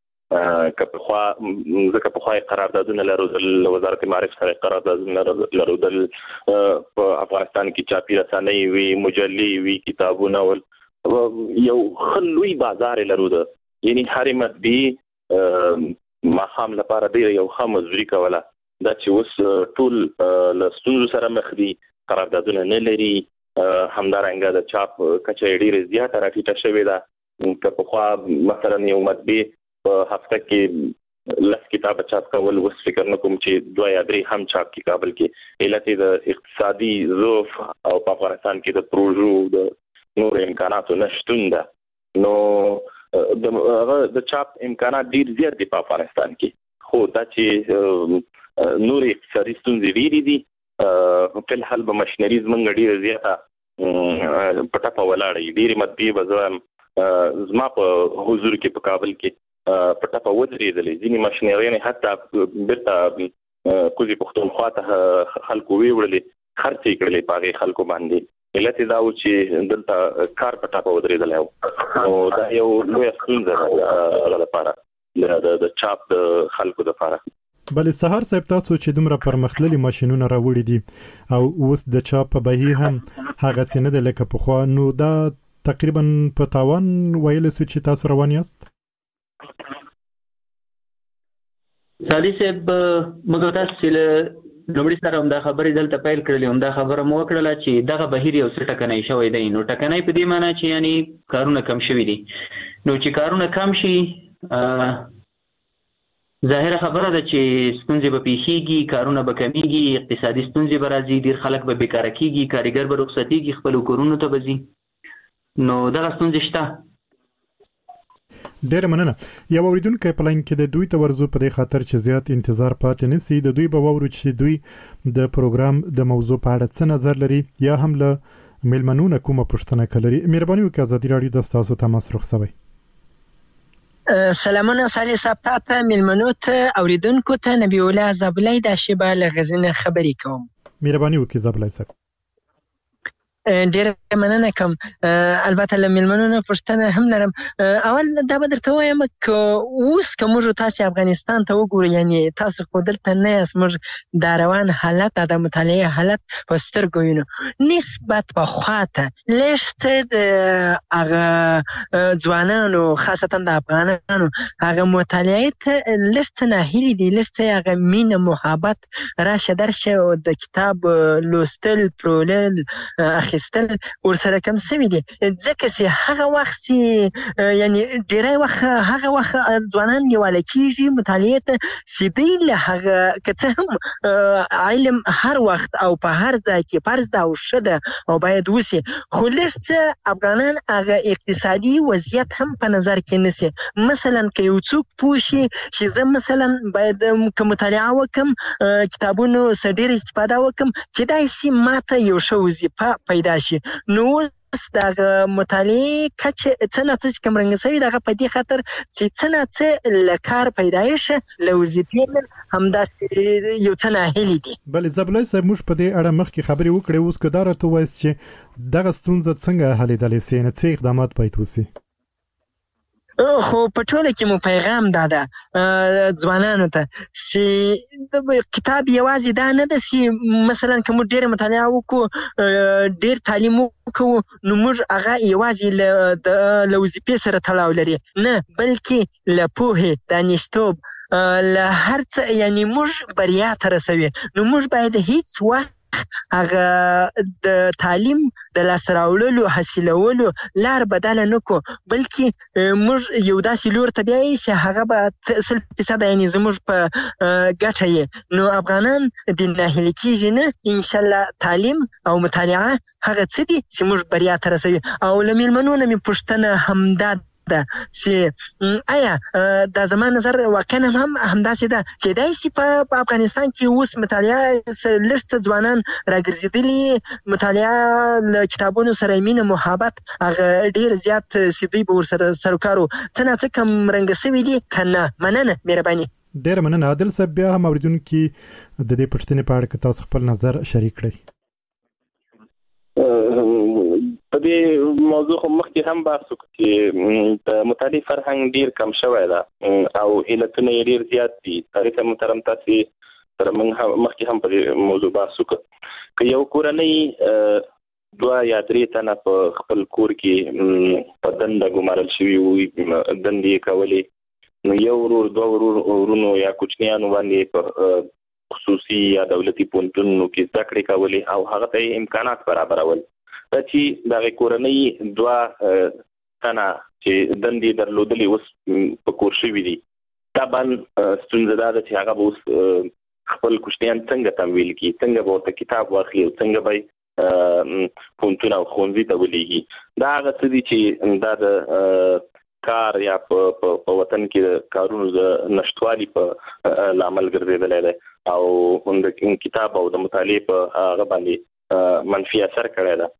ځکه په خای قراردادونه لرل، وزارت معارف سره قراردادونه لرل، په افغانستان کې چاپی رسانۍ وی، مجلې وی، کتابونه ول یو خلوی بازار لرو. یعنی هر مطبعي مخام لپاره ډیره یو ښه مزوري کوله. دا چې اوس ټول له ستونزو سره مخ دي، قراردادونه نه لري، همدارنګه د چاپ کچه ډیره زیاته راټیټه شوې ده. که پخوا مثلا یو مطبعي په هفته کې 10 کتاب چاپ کول، اوس فکر نه کوم چې 2 یا 3 هم چاپ کی کابل کې. علت د اقتصادي ضعف او په افغانستان کې د پروژو د نور امکاناتو نشټون ده. نو د چاپ امکانات ډیر زیات دي په افغانستان کې، خو دا چې نور اقتصادي ستونزې ډېرې دي. په الحال به ماشينري زمونږ ډیره زیاته پټه په ولاړې ډیره مطبعي به زما په حضور کې په کابل کې پټه په ودرېدلې. ځینې ماشينري حتی بیرته کوزي پښتونخوا ته خلکو ویوړلې، خرڅې کړلې پاغې خلکو باندې. علت دا و چې دلته کار پټه په ودرېدلی او دا یو لوی ستونزه لپاره د چاپ د خلکو لپاره. بلې سهار صاحب، تاسو چې دومره پرمختللي ماشينونه راوړي دي او اوس د چاپ په بهیر هم هغه څه نه دی لکه پخوا، نو دا تقریبا په تاوان ویل شو چې تاسو روان یاست؟ سادي صاحب، موږ تاسو له نومړي سره هم دا خبرې دلته پیل کړلې، هم دا خبره مو وکړله چې دغه بهیر یو څه ټکنی شوی دی. نو ټکنی په دې معنی چې یعنی کارونه کم شوي دي. نو چې کارونه کم شي ظاهره خبره ده چې ستونزې به پیښیږي، کارونه به کمیږي، اقتصادي ستونزې به راځي، ډېر خلک به بیکاره کیږي، کارګر به رخصتېږي، خپلو کورونو ته به ځي. نو دغه ستونزې شته. ډېر مننه. یو اوریدونکو په لاین کې د دوی ته ورزو په دې خاطر چې زیات انتظار پاتې نسی، د دوی به وورو چې دوی د پروګرام د موضوع په اړه څه نظر لري یا هم له میلمنونو کومه پوښتنه کوي. مهرباني وکړئ ازادي رادیو د تاسو تماس رخصوي. سلامونه سالي صاحب، ته میلمنو ته اوریدونکو ته نبی الله زابلای د شیبه لغزنه خبرې کوم. مهرباني وکړئ زابلای صاحب. ډېر مننه کوم. البته له میلمنونو پوښتنه هم لرم. اول دا به درته وایم که اوس که موږ تاسو افغانستان ته وګورو، یعنی تاسو خو دلته نه یاست، موږ د روان حالت د مطالعه حالت په سترګو وینو. نسبت په خواته لږ څه د هغه ځوانانو خاصتا د افغانانو هغه مطالعه ته لږ څه ناهیلي دي، لږ څه هغه مینه محبت راشه درشه او د کتاب لوستل پرولل اخیستل ورسره کم سوي دي. ځکه چې هغه وخت چې یعنی ډېری وخت هغه وخت ځوانان نیواله کېږي مطالعې ته، چې دوی له هغه که څه هم علم هر وخت او په هر ځای کې فرض ده او ښه ده او باید وسي، خو لږ څه افغانان هغه اقتصادي وضعیت هم په نظر کې نیسي. مثلا که یو څوک پوه شي چې زه مثلا باید که مطالعه وکم، کتابونو څخه ډېر استفاده وکم، کېدای شي ماته یو ښه وظیفه پیدا شي. نو اوس دغه مطالعې کچه څه نه څه کمرنګ شوي دغه په دې خاطر چې څه نه څه له کار پیدایشه له وظیفې همداسې یو څه ناهیلي دي. بلې زابلای صاحب، موږ په دې اړه مخکې خبرې وکړې، اوس که دا راته ووایاست چې دغه ستونزه څنګه حلېدلی سي، نه څه اقدامات باید وسي؟ خو په ټوله کې مو پیغام دا ده ځوانانو ته چې کتاب یوازې دا نه ده چې مثلا که موږ ډېره مطالعه وکړو، ډېر تعلیم وکړو، نو موږ هغه یوازې له وظیفې سره تړاو لري، نه بلکې له پوهې، دانشتوب، له هر څه یعنی موږ بریا ته رسوي. نو موږ باید هیڅ وخت هغه د تعلیم د لاسته راوړلو حاصلولو لار بدله نه کړو، بلکې موږ یو داسې لور ته بیایي چې هغه به 100% یعنی زموږ په ګټه یې. نو افغانان د ناهیلي کېږي نه، انشاءالله تعلیم او مطالعه هغه څه دي چې موږ بریا ته رسوي. او له میلمنو نه مې پوښتنه همدا ده چې آیا د زما نظر واقعا هم همداسې ده کېدای شي په افغانستان کې اوس مطالعه لږ ځوانان راګرځېدلي مطالعه له کتابونو سره مینه محبت هغه ډېر زیات سي دوی به ورسره سروکار څه نه څه کم رنګه شوي دي که نه مننه مهرباني ډېره مننه عادل صاحب بیا هم اورېدونکي د دې پوښتنې په اړه که تاسو خپل نظر شریک کړئ په دې موضوع خو مخکې هم بحث وکړو چې د مطالعې فرهنګ ډېر کم شوی ده او علتونه یې ډېر زیات دي. طارق محترم تاسې سره موږ مخکې هم په دې موضوع بحث وکړو. که یو کورنۍ 2 یا 3 تنه په خپل کور کې په دنده ګمارل شوي وي دندې کولې نو یو ورور 2 ورونو یا کوچنیانو باندې په خصوصي یا دولتي پوهنتونونو کې زده کړې کولې او هغه ته امکانات برابرول. دا چې دغه کورنۍ 2 تنه چې دندې درلودلې اوس په کور شوي دي دا باندې ستونزه ده چې هغه به اوس خپل کوچنیان څنګه تمویل کړي څنګه به ورته کتاب واخلي او څنګه به پوهنتون او ښوونځي ته ولېږي. دا هغه څه دي چې دا د کار یا په وطن کې کارونو د نشټوالي په لامل ګرځېدلی دی او د کتاب او د مطالعې په هغه باندې منفي اثر کړی ده.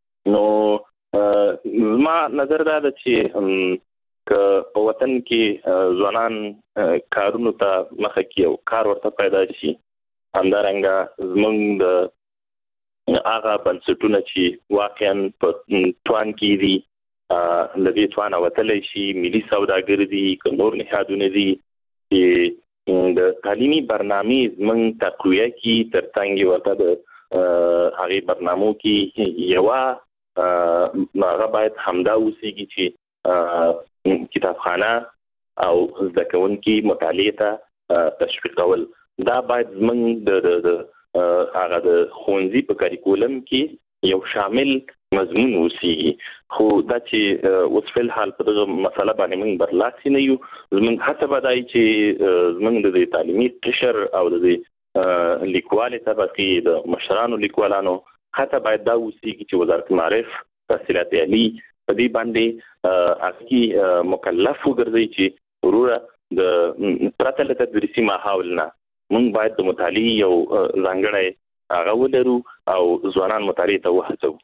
نو زما نظر دا ده چې که په وطن کې ځوانان کارونو ته مخه کړي او کار ورته پیدا شي همدارنګه زموږ د هغه بنسټونه چې واقعا په توان کې دي له دې توانه وتلی شي ملي سوداګر دي که نور نهادونه دي چې د تعلیمي برنامې زموږ تقویه کړي تر څنګ ورته د هغې برنامو کې یوه هغه باید همدا اوسېږي چې کتابخانه او زده کوونکي مطالعې ته تشویقول. دا باید زموږ د هغه د ښوونځي په کریکولم کې یو شامل مضمون اوسېږي. خو دا چې اوس فی الحال په دغه مسله باندې موږ برلاسي نه یو. زموږ هڅه به دا وي چې زموږ د تعلیمي قشر او د لیکوالې طبقې د مشرانو لیکوالانو هڅه باید دا اوسېږي چې وزارت معارف تحصیلات عالي په دې باندې هغه مکلف وګرځي چې وروره د پرته له تدریسي ماحول نه موږ باید د مطالعې یو ځانګړی هغه ولرو او ځوانان مطالعې ته وهڅوو.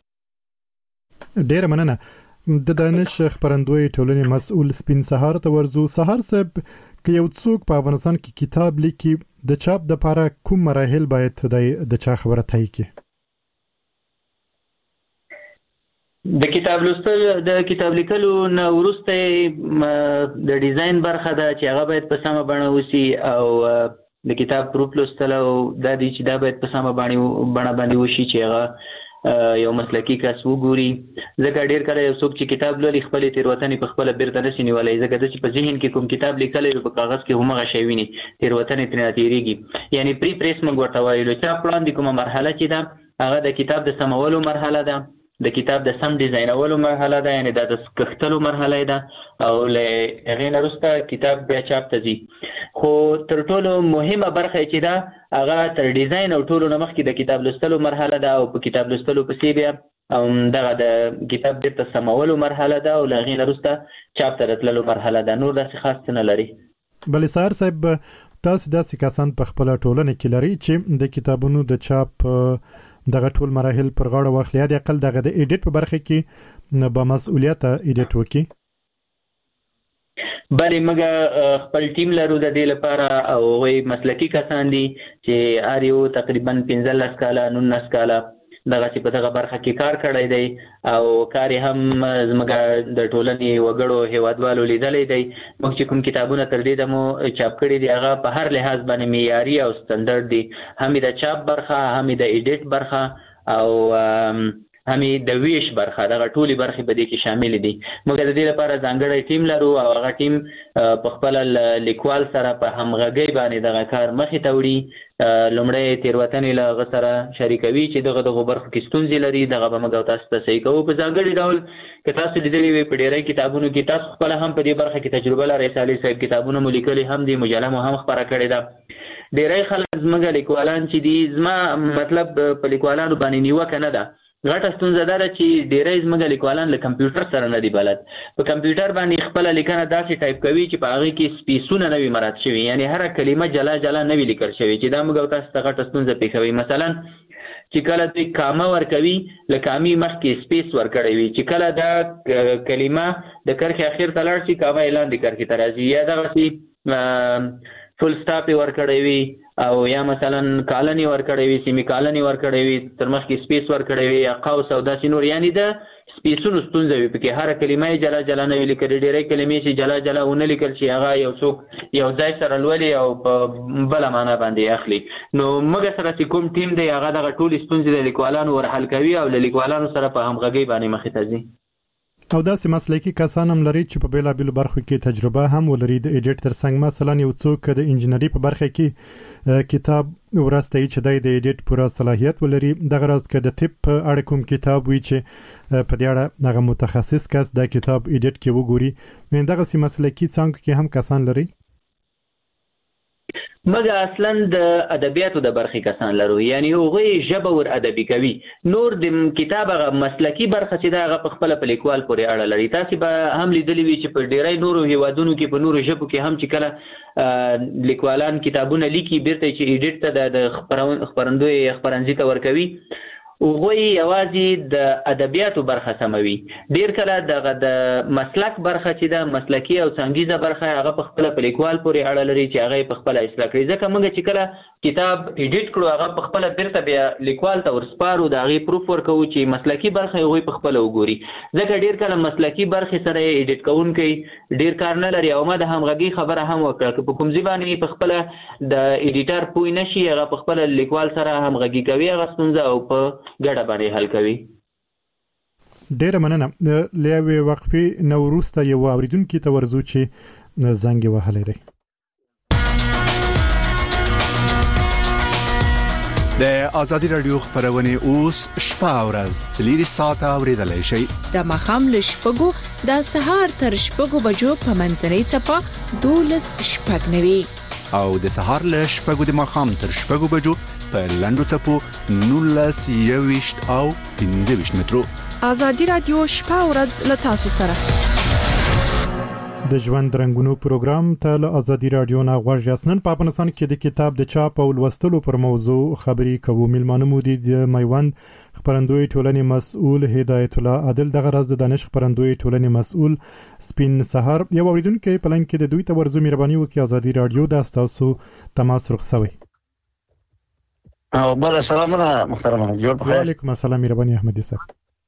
ډېره مننه. د دانش خپرندوی ټولنې مسؤل سپین سهار ته ورزو. سهار صاحب که یو څوک په افغانستان کې کتاب لیکي د چاپ دپاره کوم مراحل باید د چا خبره تایید کړي؟ د کتاب لوستل د کتاب لیکلو نه وروسته د ډیزاین برخه ده چې هغه باید په سمه بڼه وسی او د کتاب پروف لوستل او دا دي چې دا باید په سمه بڼه باندې وشي چې هغه یو مسلکی کس وګوري. ځکه ډیر کله یو څوک چې کتاب لولي خپلې تېروتنې په خپله بیرته نشي نیولی ځکه چې په ذهن کې کوم کتاب لیکلی په کاغذ کې همغه شی ویني تېروتنې ترېنه تېرېږي. یعنی پری پریس موږ ورته وایو. چاپ وړاندې کومه مرحله چې ده هغه د کتاب د سمولو مرحله ده د کتاب د سم ډیزاینولو مرحله ده یعنی دا د کښتلو مرحله ده او له هغې نه وروسته کتاب بیا چاپ ته ځي. خو تر ټولو مهمه برخه چې ده هغه تر ډیزاین او ټولو نه مخکې د کتاب لوستلو مرحله ده او په کتاب لوستلو پسې بیا دغه د کتاب بیرته سمولو مرحله ده او له هغې نه وروسته چاپ ته راتللو مرحله ده. نور داسې خاص څه نه لري. بلې سهار صاحب تاسې داسې کسان په خپله ټولنه کې لري چې د کتابونو د چاپ دغه ټول مراحل پر غاړه واخلي یا د اقل دغه د ایډیټ په برخه کې با مسؤلیت ایډیټ وکړي؟ بلې موږ خپل ټیم لرو د دې لپاره او هغوی مسلکي کسان دي چې هر یو تقریبا 15 کاله 19 کاله دغسې په دغه برخه کې کار کړی دی او کار یې هم زموږ د ټولنې وګړو هیوادوالو لیدلی دی. موږ چې کوم کتابونه تر دې دمو چاپ کړي دي هغه په هر لحاظ باندې معیاري او سټنډرډ دي. هم د چاپ برخه هم د ایډیټ برخه او هم د ویش برخه دغه ټولې برخې په دې کې شامل دي. موږ د دې لپاره ځانګړی ټیم لرو او هغه ټیم په خپله لیکوال سره په همغږۍ باندې دغه کار مخې ته وړي. لومړی تېروتنې له هغه سره شریکوي چې دغه برخو کې ستونزې لري دغه به موږ او تاسو ته صحیح کوو. په ځانګړي ډول که تاسو لیدلي وي په ډېری کتابونو کې تاسو خپله هم په دې برخه کې تجربه لرئ. صالح صاحب کتابونه مو لیکلي هم دي مجله مو هم خپره کړې ده. ډېری خلک زموږ لیکوالان چې دي زما مطلب په لیکوالانو باندې نیوکه نه ده غټه ستونزه ده چې ډېری زموږ لیکوالان له کمپیوټر سره نه دي بلد. په کمپیوټر باندې خپل لیکنه داسې ټایپ کوي چې په هغه کې سپیسونه نه وي مراعات شوي، یعنی هر کلمه جلا جلا نه وي لیکل شوی چې دا موږ تاسو ته غټه ستونزه پیښوي. مثلا چې کله دوی کامه ورکوي له کامي مخکې سپیس ورکړی وي، چې کله دا کلمه د کرښې اخر ته لاړ شي کامه اعلان د کرښې ته راځي، یا دغسې فل سټاپ ورکړی وي او یا مثلا کالنی ورکړی وي، سیمی کالنی ورکړی وي، تر مخکې سپیس ورکړی وي، یا قوس او داسې نور، یعنی د سپیسونو ستونزه وي پکې. هر کلمه جلا جلا نه وي لیکل، ډېرې کلمې چې جلا جلا ونه لیکل شي هغه یو څوک یو ځای سره لولي او په بله معنا باندې اخلي. نو موږ سره چې کوم ټیم دی هغه دغه ټولې ستونزې د لیکوالانو ورحل کوي او له لیکوالانو سره په همغږۍ باندې مخې ته ځي. او داسې مسلکي کسان هم لري چې په بیلابیلو برخو کې تجربه هم ولري د ایډیټ ترڅنګ. مثلا یو څوک د انجینری په برخه کې کتاب ورسته چې د ایډیټ پوره صلاحیت ولري، دغه راز که د طب په اړه کوم کتاب وي چې په دې اړه هغه متخصص کس دا کتاب ایډیټ کې وګوري، من دغه سي مسلکي څنګه کې هم کسان لري. مګه اصلا د ادبیاتو د برخې کسان لرو، یعنی هغه ژبه ور ادبي کوي. نور د کتاب هغه مسلکی برخه چې دا هغه په خپل په لیکوال پورې اړه لري. تاسو به هم لیدلی وي چې په ډیری نورو هیوادونو کې په نورو ژبو کې هم چې کله لیکوالان کتابونه لیکي بیرته چې ایډیټ ته د خبرندوی خبرنځي ته ورکوي، هغه یوازې د ادبیاتو برخه سموي. ډیر کله د مسلک برخه چې د مسلکی او څنګهیزه برخه هغه په خپل په لیکوال پورې اړه لري چې هغه په خپل اصلاح کوي. ځکه موږ چې کله کتاب ایډیټ کړو هغه په خپل بیرته بیا لیکوال ته ورسپارو، د هغې پروف ورکوو چې مسلکی برخه هغوی په خپله وګوري. ځکه ډیر کله مسلکی برخې سره یې ایډیټ کوونکی ډیر کار نه لري. او ما د همغږۍ خبره هم وکړه که په کوم ځای باندې په خپله د ایډیټر پوه نه شي هغه په خپله لیکوال سره همغږي کوي هغه ستونزه او په ګډه باندې حل کوي. ډیره مننه. له یوې وقفې نه وروسته یو اوریدونکي ته ورځو چې زنګ وهلی دی. د آزادی رادیو خبرونه اوس شپه او ورځ 4 ساعته اوریدلای شئ. د مخام له شپږو د سهار تر شپږو بجو په منځنۍ چپه 12:09 او د سهار له شپږو د مخام تر شپږو بجو په لندو چپو 19:20 او 15 مترو. آزادی رادیو شپه او ورځ له تاسو سره. د ژوند رنگونو پروګرام ته له آزادی رادیو نه غوږ یاسنن. په افغانستان کې د کتاب د چاپ او لوستلو پر موضوع خبري کوو. میلمانه مو د میوند خبرندوی ټولنې مسؤل هدایت الله عادل، دغه راز د دانش خبرندوی ټولنې مسؤل سپین سحر. یو اوریدونکو په لنګ کې د دوی ته ورزو مهرباني وکړي آزادی رادیو د تاسو تماس رخصوي. او بل سلام محترم جوړ په. وعلیکم السلام مهرباني احمدی صاحب.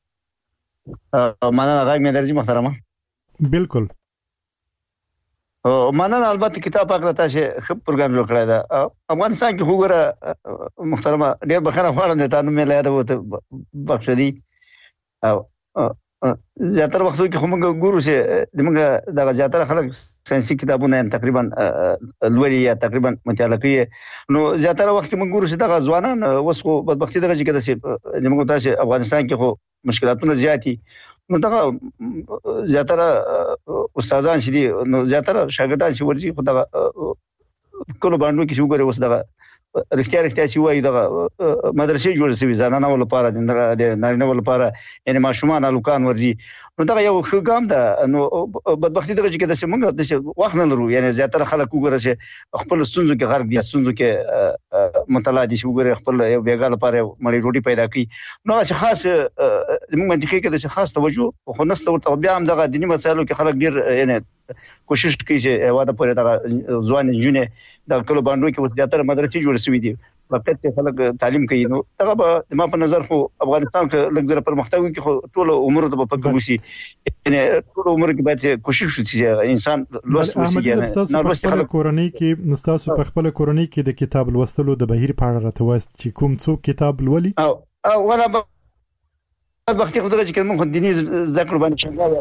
مننه غږ مې درځي محترم. بالکل. او مننه البته کتاب پاک تاسو خپ پروګرام جوړ کړی دا. افغانستان کې وګوره محترم ډېر بخښنه غواړم د تاسو مې لاره وته بخښدي. او زیاتره وختو کې هم ګورو چې دغه د زیاتره خلک ساينسي کتابونه تقریبا لولي یا تقریبا مطالعه کوي. نو زیاتره وخت موږ ګورو چې دغه ځوانان اوس خو بدبختی دغه کې د موږ تاسو افغانستان کې خو مشکلاتونه زیاتی. نو دغه زیاتره استادان چې دي نو زیاتره شاګردان چې ورځي خو دغه کله باندې کې شو ګره اوس دغه رښتیا چې وایي دغه مدرسې جوړې شوي زنانه لپاره د نارینه لپاره یعنی ماشومان الوکان ورځي. نو دغه یو ښه ګام ده. نو بدبختی دغه چې د موږ د وخت نه لرو، یعنی زیاتره خلک وګوره چې خپل ستونزو کې غرق دي، ستونزو کې مطالعه دي چې وګوره خپل یو بیګا لپاره مړی روټي پیدا کوي. نو چې خاص موږ منطقي کې د خاص توجه خو نسته ورته بیا هم دغه دینی مسایلو کې خلک ډیر یعنی کوشش کوي چې واده پورې دغه ځوان جنونه د کلو باندې کې زیاتره مدرسې جوړې شوې دي وخت خلک تعلیم کوي. نو دغه به ما په نظر خو افغانستان کې لږ زره پرمختګ وکړي خو ټول عمر ته په پکې وشي، یعنی ټول عمر کې باید کوشش وشي چې انسان لوست وشي. یعنی په خپل کورنۍ کې نستاسو په خپل کورنۍ کې د کتاب لوستلو د بهیر په اړه راته وایست چې کوم څوک کتاب لولي او ولا وخت خو درته چې موږ دیني ذکر باندې څنګه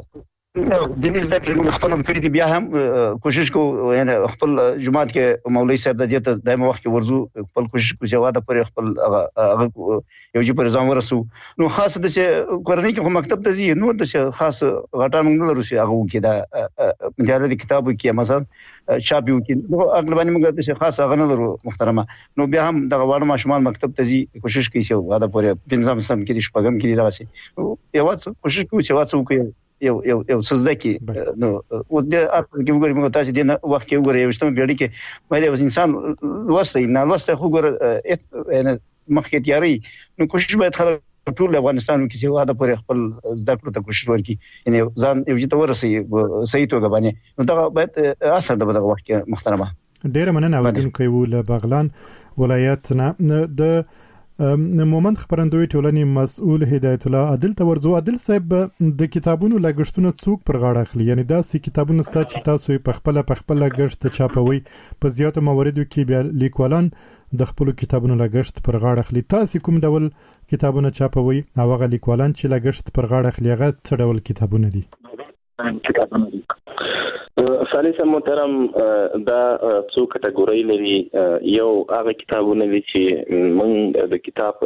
دیني زده کړې خپل هم کړی دي بیا هم کوشش کوو یعنی خپل جماعت کې مولوی صاحب د دې ته دایمه وخت کې ورزو خپل کوشش کوو چې واده پر خپل یو جې پر ځان ورسو نو خاص د کورنۍ کې مکتب ته ځي نو د خاص غټان نه لرو چې هغه کې دا مجله کتابو کې مثلا چاپ یو کې نو اغلبانی موږ د خاص هغه نه لرو محترمه نو بیا هم د غواړم ماشومان مکتب ته ځي کوشش کوي چې واده پر پنځم سم کې شپږم کې راځي یو کوشش کوي چې واسو کوي یو سزده کې نو او د اصل کې وګورئ موږ تاسو د وخت کې وګورئ یو څه بیړی کې مې د انسان لوستي نه لوسته وګورئ مخکې تیاری نو کوشش باید خلک ټول افغانستان کې چې واده پر خپل زده کړو ته کوشش وکړي یعنی ځان یو چې ورسي صحیح توګه باندې نو دا باید اثر د وخت کې محترمه ډیر مننه اوریدونکو ول بغلان ولایت نه د مومند خبرندوی ټولنې مسؤل هدایت الله عادل تورزو عادل صاحب د کتابونو لګښتونه څوک پر غاړه اخلي یعنی دا سې کتابونه ستاسو چې تاسو په خپل لګښت چاپوي په زیاتو مواردو کې بیا لیکوالان د خپل کتابونو لګښت پر غاړه اخلي تاسو کوم ډول کتابونه چاپوي او هغه لیکوالان چې لګښت پر غاړه اخلي هغه څه ډول کتابونه دي سالس محترم دا څو کټګورۍ لري یو هغه کتابونه دي چې موږ د کتاب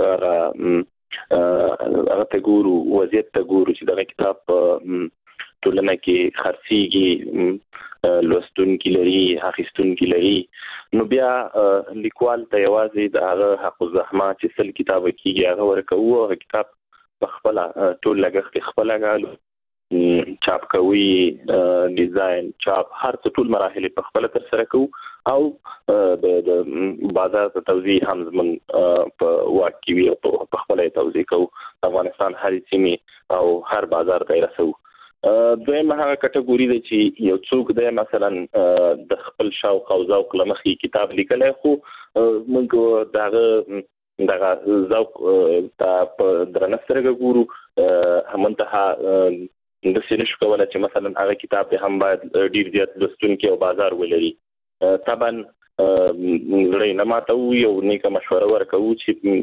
هغه ته ګورو وضعیت ته ګورو چې دا کتاب ټولنه کې خرڅيږي لوستونکي لري اخیستونکي لري نو بیا لیکوال ته یوازې د هغه حق الزحمه چې سل کتاب کېږي هغه ورکوي او خپل ټول لګښت خپل غالو چاپ کوي ډیزاین چاپ هر څه ټول مراحل په خپل تر سره کوي او د بازار ته توزیع هم زمون په واقعي او په خپل توزیع کوي افغانستان هر سیمه او هر بازار ته رسو دویمه هغه کټګوري دی چې یو څوک د مثلا د خپل شوق او ذوق لمخې کتاب لیکلای خو موږ دغه ذوق ته په درنه سره ګورو همنته د سینش کوله چې مثلا هغه کتاب ته هم باید ډیر زیات لوستونکي او بازار ولري طبعا غړي نه ماته یو نیکه مشوره ورکوي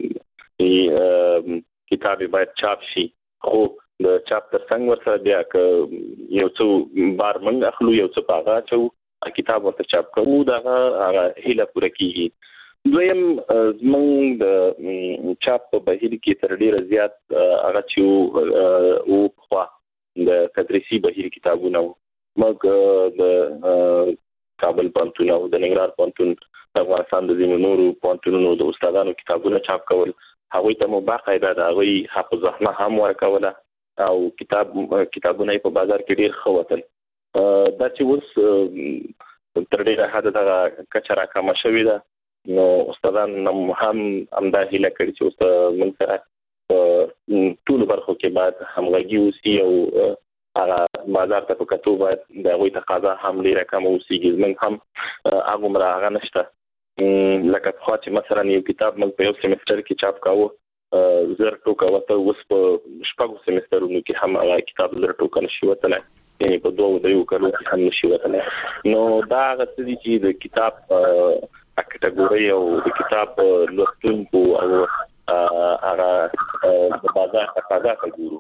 چې کتاب باید چاپ شي خو د چاپ تر څنګه ورسره بیا یو څو بار من اخلو یو څو پاغه چې کتاب ورته چاپ کوو دا هغه هله پوره کیږي دویم زمونږ د چاپ په بهیر کې تر ډیره زیات هغه چې او خو د تدریسي بهیر کتابونه موږ د کابل پانتون او د ننګرهار پانتون د افغانستان د ځینو نورو پانتونونو د استادانو کتابونه چاپ کول هغه ته مو باقاعده د هغه حق الزحمه هم ورکوله او کتابونه په بازار کې ډیر خوتل دا چې اوس تر ډیره حد دا کچرا کما شوې ده نو استادان هم امدادي لکړي چې اوس موږ سره ټول برخو کې بعد همغږي اوسي او هغه بازار ته په کتو باید د غوي تقاضا هم ډیره کم اوسي زمونږ هم هغه مرغه نشته لکه خو چې مثلا یو کتاب موږ په یو سیمستر کې چاپ کاوه زر ټوکا وته اوس په شپږ سیمسترونو کې هم هغه کتاب زر ټوکا نشي وتلای یعنی په دوه دریو کلو کې هم نشي وتلای نو دا غوښتي چې د کتاب کټګوري او د کتاب لوستونکو او هغه د بازار تقاضا کوي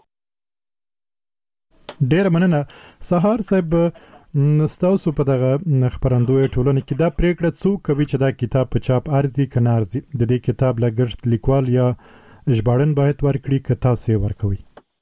ډیر مننه سهار صاحب نستاسو په دغه خبرندوی ټولنه کې دا پریکړه څوک کوي چې دا کتاب په چاپ ارزي کنه ارزي د دې کتاب لګښت لیکوال یا ژباړن باید ورکړي که تاسو ورکوي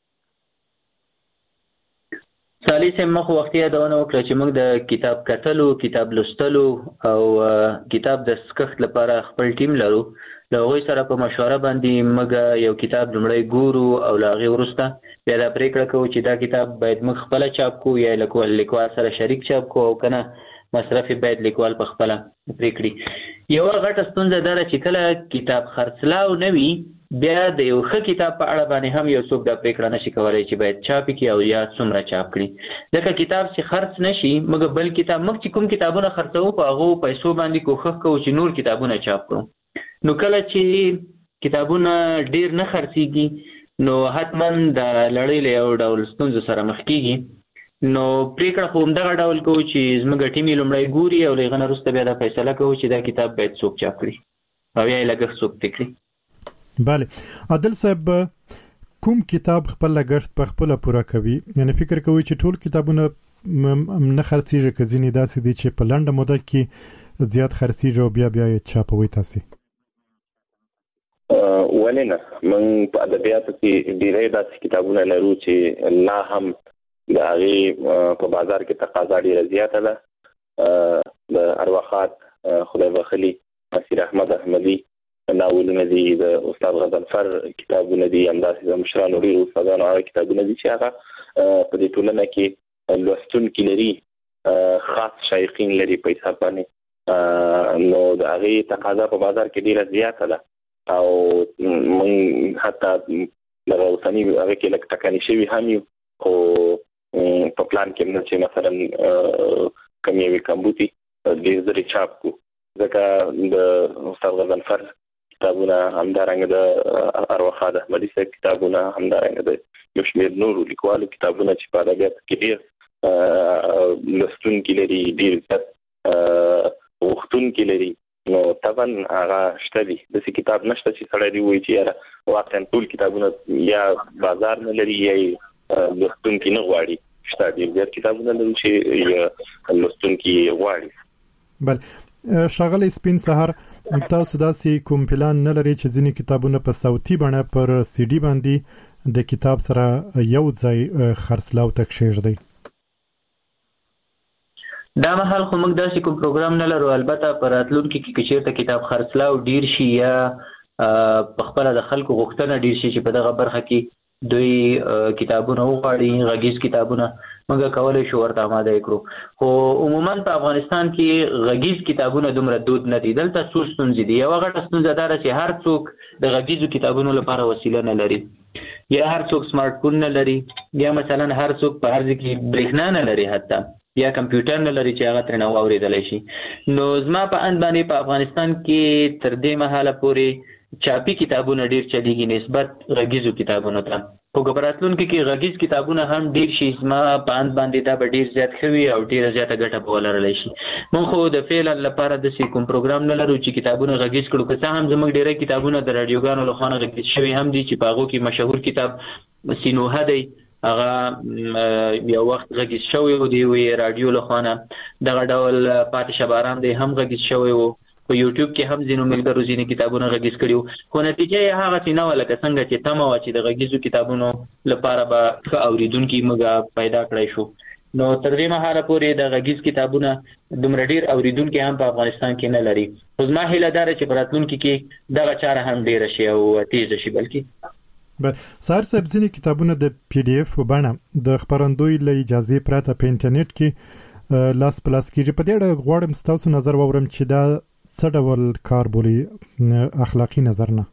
سالي سم مخ وختي داونه وکړه چې موږ د کتاب کتلو کتاب لوستلو او کتاب د سکخت لپاره خپل ټیم لرو له هغوی سره په مشوره باندې موږ یو کتاب لمړی ګورو او له هغې وروسته بیا دا پرېکړه کوو چې دا کتاب باید موږ خپله چاپ کوو یا لیکوال سره شریک چاپ کوو او که نه مصرف باید لیکوال په خپله پرېکړي یوه غټه ستونزه دا ده چې کله کتاب خرڅلاو نه وي بیا د یو ښه کتاب په اړه باندې هم یو څوک دا پرېکړه نشي کولی چې باید چاپ کړي او یا څومره چاپ کړي ځکه کتاب چې خرڅ نشي موږ بل کتاب موږ چې کوم کتابونه خرڅوو په هغو پیسو باندې کوښښ کوو چې نور کتابونه چاپ کړو نو کله چې کتابونه ډیر نه خرڅيږي نو حتما د لړۍ له یو ډول ستونزو سره مخ کیږي نو پریکړه خو همدغه ډول کوو چې زموږ ټیم یې لومړی ګوري او له هغه نه وروسته بیا دا فیصله کوو چې دا کتاب باید څوک چاپ کړي او یا یې لګښت څوک پرې کړي بله عادل صاحب کوم کتاب خپل لګښت په خپل پوره کوي؟ یعنی فکر کوي چې ټول کتابونه نه خرڅیږي که ځینې داسې دي چې په لنډه موده کې زیات خرڅیږي او بیا یې چاپوي تاسو؟ ولنه من په ادبیاتو کې ډېرې داسې کتابونه لرو چې لا هم د هغه په بازار کې تقاضا ډېره زیاته ده. د ارواخات خدای بخلي اسیر احمد احمدي ناولونه دي، د استاد غضنفر کتابونه دي، همداسې د مشرانو ډېرو استادانو هغه کتابونه دي چې هغه په دې ټولنه کې لوستونکي لري، خاص شایقین لري په حساب باندې، نو د هغه تقاضا په بازار کې ډېره زیاته ده او من حتی د اوسني هغه کې لکه ټاکنې شوي هم یو، خو په پلان کې موږ چې مثلا کوم یو کمبوتي ډېر زری چاپ کو، ځکه د استاد غضنفر کتابونه همدارنګه د ارواخات احمدي صاحب کتابونه همدارنګه د یو شمېر نورو لیکوالو کتابونه چې په ادبیاتو کې ډېر لوستونکي لري، ډېر زیات غوښتونکي لري، نو طبعا هغه شته دي. داسې کتاب نشته چې سړی دی وایي چې یاره واقعا ټول کتابونه یا بازار نه لري یا لوستونکي نه غواړي. شته ډېر زیات کتابونه لري چې لوستونکي غواړي. بل ښاغلی سپین سهار، تاسو داسې کوم پلان نه لري چې ځینې کتابونه په صوتي بڼه پر سی ډي باندې د کتاب سره یو ځای خرڅلاو ته کښېږدئ؟ دا مهال خو موږ داسې کوم پروګرام نه لرو، البته په راتلونکي کې که چېرته کتاب خرڅلاو ډیر شي یا په خپله د خلکو غوښتنه ډیر شي چې په دغه برخه کې دوی کتابونه وغواړي، غږیز کتابونه، موږ کولی شو ورته آماده کړو. خو عموما په افغانستان کې غږیز کتابونه دومره دود نه دي. دلته څو ستونزې دي. یوه غټه ستونزه دا ده چې هر څوک د غږیزو کتابونو لپاره وسیله نه لري، یا هر څوک سمارټ فون نه لري، یا مثلا هر څوک په هر ځای کې برېښنا نه لري، حتی یا کمپیوټر نه لري چې هغه ترې نه واورېدلی شي. نو زما په اند باندې په افغانستان کې تر دې مهاله پورې چاپی کتابونه ډیر چلیږي نسبت غږیزو کتابونو ته. خو که په راتلونکي کې غږیز کتابونه هم ډیر شي، زما په اند باندې دا به ډیر زیات ښه وي او ډیره زیاته ګټه به ولرلی شي. موږ خو د فعلا لپاره داسې کوم پروګرام نه لرو چې کتابونه غږیز کړو، که څه هم زموږ ډیری کتابونه د راډیوګانو له خوا نه غږیز شوي هم دي، چې په هغو کې مشهور کتاب سینوهه دی، هغه یو وخت غږیز شوی و، دی وی راډیو له خوا نه. دغه ډول پاتې شباران دی هم غږیز شوی و، په یوټیوب کې هم ځینو ملګرو ځینې کتابونه غږیز کړي وو، خو نتیجه یې هغسې نه وه لکه څنګه چې تمه وه چې د غږیزو کتابونو لپاره به ښه اورېدونکي موږ پیدا کړی شو. نو تر دې مهاله پورې د غږیز کتابونه دومره ډېر اوریدونکي هم په افغانستان کې نه لري. خو زما هیله دا ده چې په راتلونکي کې دغه چاره هم ډېره شي او تیزه شي. بلکې سهار صاحب ځینې کتابونه د پی ډي اف په بڼه د خپرندوی له اجازې پرته په انټرنیټ کې لاس په لاس کېږي. په دې اړه غواړم ستاسو نظر واورم چې دا څه ډول کار بولي اخلاقي نظر نه؟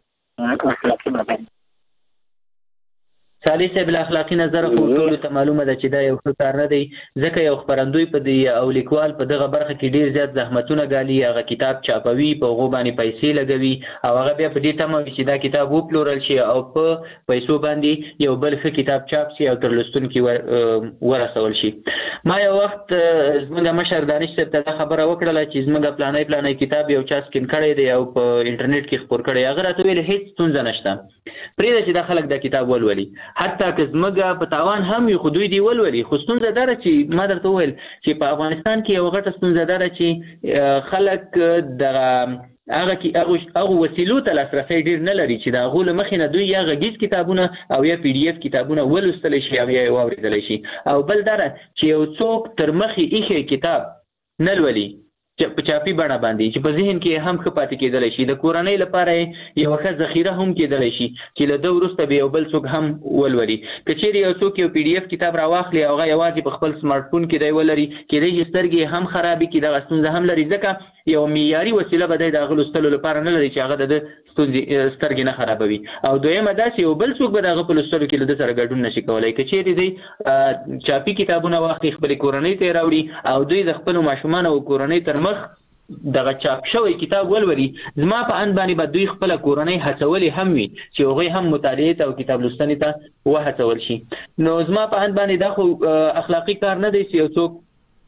سالي صاحب له اخلاقي نظر خو ټولو ته معلومه ده چې دا یو ښه کار نه دی، ځکه یو خپرندوی په دې او لیکوال په دغه برخه کې ډیر زیات زحمتونه ګالي، هغه کتاب چاپوي، په هغو باندې پیسې لګوي او هغه بیا په دې تمه وي چې دا کتاب وپلورل شي او په پیسو باندې یو بل ښه کتاب چاپ شي او تر لوستونکي ورسول شي. ما یو وخت زموږ مشر دانش صاحب ته دا خبره وکړله چې زموږ پلانی کتاب یو چا سکین کړی دی او په انټرنیټ کې خپور کړی. هغه راته ویل هېڅ ستونزه نشته، پرېږده چې دا خلک دا کتاب ولولي، حتی که زموږ په تاوان هم وي خو دوی دې ولولي. خو ستونزه دا ده چې ما درته وویل چې په افغانستان کې یو غټه ستونزه دا ده چې خلک دغه هغه وسیلو ته لاسرسی ډېر نه لري چې د هغو له مخې نه دوی یا غږیز کتابونه او یا پی ډي اف کتابونه ولوستلی شي او یا یې واورېدلی شي. او بل دا ده چې یو څوک تر مخې ایښی کتاب نه لولي په چاپی بڼه باندې چې په ذهن کې هم ښه پاتې کېدلی شي، د کورنۍ لپاره یوه ښه ذخیره هم کېدلی شي چې له ده وروسته به یو بل څوک هم ولولي. که چیرې یو څوک یو پی ډي اف کتاب راواخلي او هغه یوازې په خپل سمارټ فون کې دی ولري، کېدای شي سترګې هم خرابې کړي، دغه ستونزه هم لري، ځکه یو معیاري وسیله به دی د هغه لوستلو لپاره نه لري چې هغه د ده سترګې نه خرابوي. او دویمه داسې یو بل څوک به د هغه په لوستلو کې له ده سره ګډون نشي کولی. که چیرې دی چاپي کتابونه واخلي، خپلې کورنۍ ته یې راوړي او دوی د خپلو ماشومانو او کورنۍ تر مخ دغه چاپ شوی کتاب ولولي، زما په اند باندې به دوی خپله کورنۍ هڅولې هم وي چې هغوی هم مطالعې ته او کتاب لوستنې ته وهڅول شي. نو زما په اند باندې دا خو اخلاقي کار نه دی چې یو څوک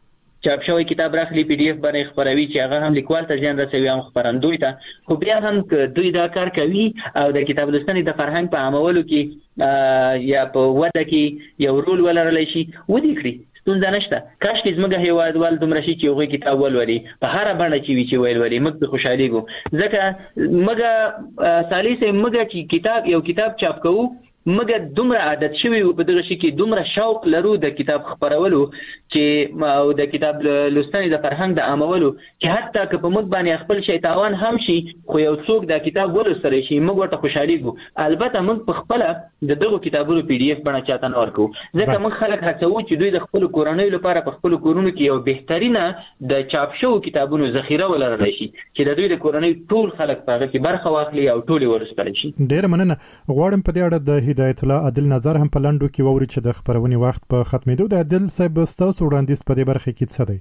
چاپ شوی کتاب راخلی پی ډی اف باندې خبروي چې هغه هم لیکوال ته ځان رسوي هم خبرندوی ته، خو بیا هم دوی دا کار کوي او د کتاب لوستنې د فرهنګ په عامولو کې یا په وده کې یو رول ولرلی شي ودی کړي، ستونزه نشته. کاش چې زموږ هیوادوال دومره شي چې هغوی کتاب ولولي په هره بڼه چې وي چې ویلولي، موږ پرې خوشحالېږو. ځکه موږ سالي صاحب موږ چې یو کتاب چاپ کوو مګر دومره عادت شوی په دغه شي کې دومره شوق لرو د کتاب خبرولو چې او د کتاب لوستنې د فرهنګ د عامولو چې حتی که په موږ باندې خپل شي تاوان هم شي خو یو څوک د کتاب ولوستلی شي موږ ورته خوشحالېږو. البته موږ په خپله د دغو کتابونو پی ډي اف بڼه چاته نه ورکوو، ځکه موږ خلک هڅوو چې دوی د خپلو کورنیو لپاره په خپلو کورونو کې یو بهترینه د چاپ شوو کتابونو ذخیره ولرلی شي چې د دوی د کورنیو ټول خلک په هغه کې برخه واخلي او ټول یې ولوستلی شي. ډېره مننه. غواړم په دې اړه د هدایت الله عادل نظر هم په لنډو کې ووري چې د خبرونې وخت په ختمېدو د عادل صاحب ستاسو وړاندیز په دې برخه کې څه دی؟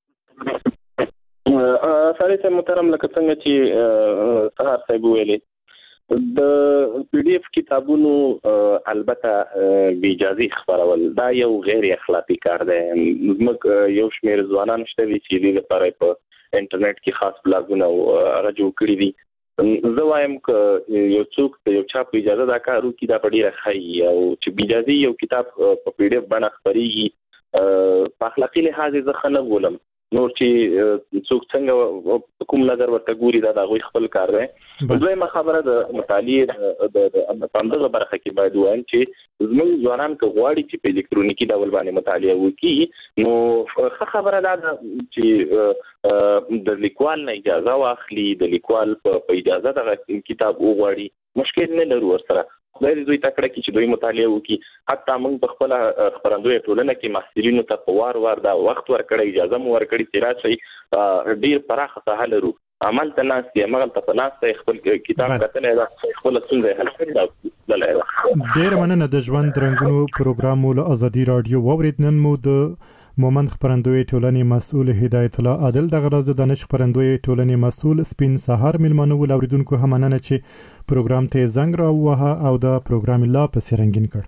سړی صاحب محترم، لکه څنګه چې سهار صاحب ویلې د پی ډي اف کتابونو البته بې اجازې خپرول دا یو غیر اخلاقي کار دی. موږ یو شمېر ځوانان شته دي چې دې لپاره په انټرنیټ کې خاص بلاګونه هغه جوړ کړي دي. زه وایم که یو څوک د یو چا په اجازه دا کار وکړي دا په ډېره ښه او چې بې اجازې یو کتاب په پی ډي اف بڼه خپرېږي په اخلاقي لحاظ یې زه ښه نه بولم. نور چې څوک څنګه کوم نظر ورته ګوري دا د هغوی خپل کار دی. دویمه خبره د مطالعې په همدغه برخه کې باید ووایم چې زموږ ځوانان که غواړي چې په الکترونیکي ډول باندې مطالعه وکړي نو ښه خبره دا ده چې د لیکوال نه اجازه واخلي، د لیکوال په اجازه دغه کتاب وغواړي، مشکل نه لرو ورسره. خدای دې دوی تکړه کړي چې دوی مطالعه وکړي. حتی موږ په خپله خپرندویه ټولنه کې محصلینو ته په وار دا وخت ورکړی، اجازه مو ورکړې چې راشئ، ډېر پراخه ساحه لرو، عمل ته ناست یې، همغلته په ناسته یې خپل کتاب کتلی ده، خپله ستونزه یې حل کړې ده تللی ده. ډېره مننه. د ژوند رنګونو پروګرام مو له ازادي راډیو واورېد. نن مو د مومند خپرندوی ټولنې مسؤل هدایت الله عادل، دغه راز د دانش خپرندوی ټولنې مسؤل سپین سهار میلمانه ول. اوریدونکو هم مننه چې پروګرام ته زنګ راووهه او د پروګرام لا پسې رنګین کړ.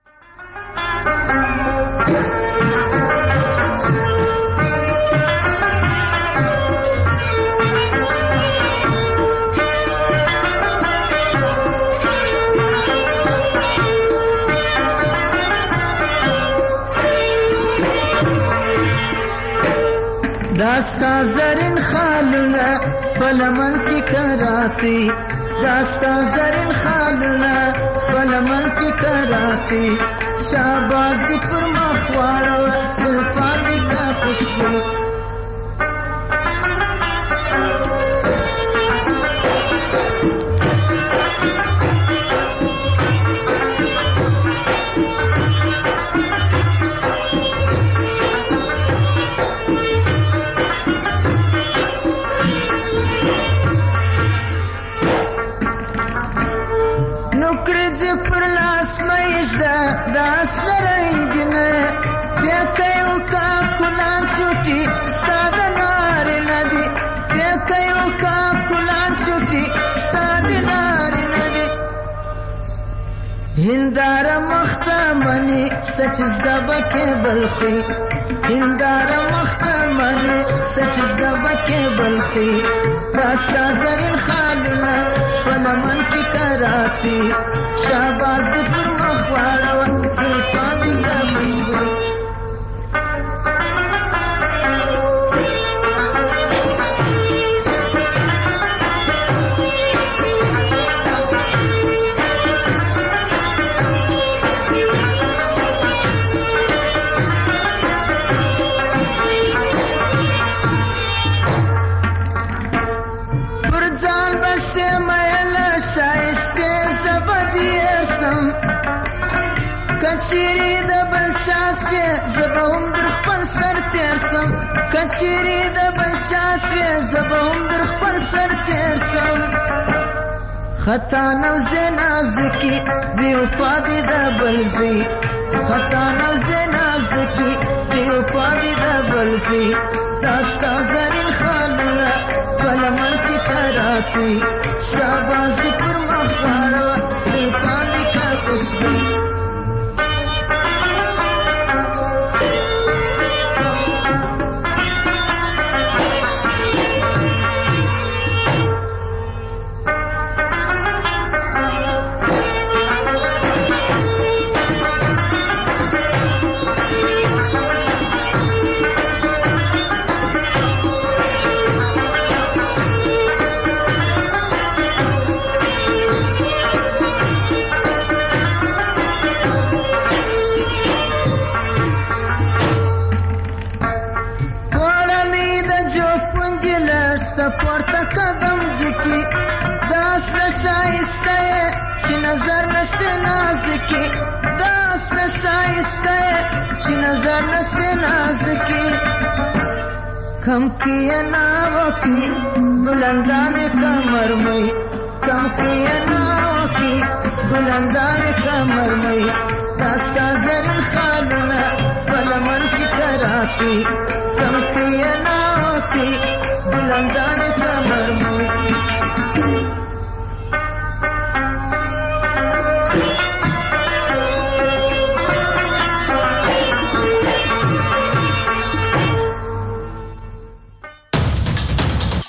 داستا زرین خالونه بلمن کی کراتی، داستا زرین خالونه بلمن کی کراتی، شاباز دی پر مخوارو زلفانی کا خوشبو. داس رنگینه بیاکیو کا کلان شوٹی ستاد ناری ندی، بیاکیو کا کلان شوٹی ستاد ناری ندی. هندار مختمنی سچز دبکه بلخی، هندار مختمنی سچز دبکه بلخی، داستا زرین خالونه پلمن کی کراتی، شاباز دی پر مخوارو زلفانی کا خوشبو. کچری د بلچاسوی زبهم در خپل سر تیرسم، کچری د بلچاسوی زبهم در خپل سر تیرسم. خطا نوزه نازکی بیوپا دی د بلزی، خطا نوزه نازکی بیوپا دی د بلزی، داستا زرین خالونه بلمن کی کراتی، شاباز دی پر مخوارو زلفانی کا خوشبو. سپورته قدم ځکی داس نشایسته چې نظر نسه نازکی داس نشایسته چې نظر نسه نازکی کم کیا ناو کی بلندان کمر میں کم کیا ناو کی بلندان کمر میں داستا زرین خالونا بلمن کی کراتی کم کیا ناو کی بلندان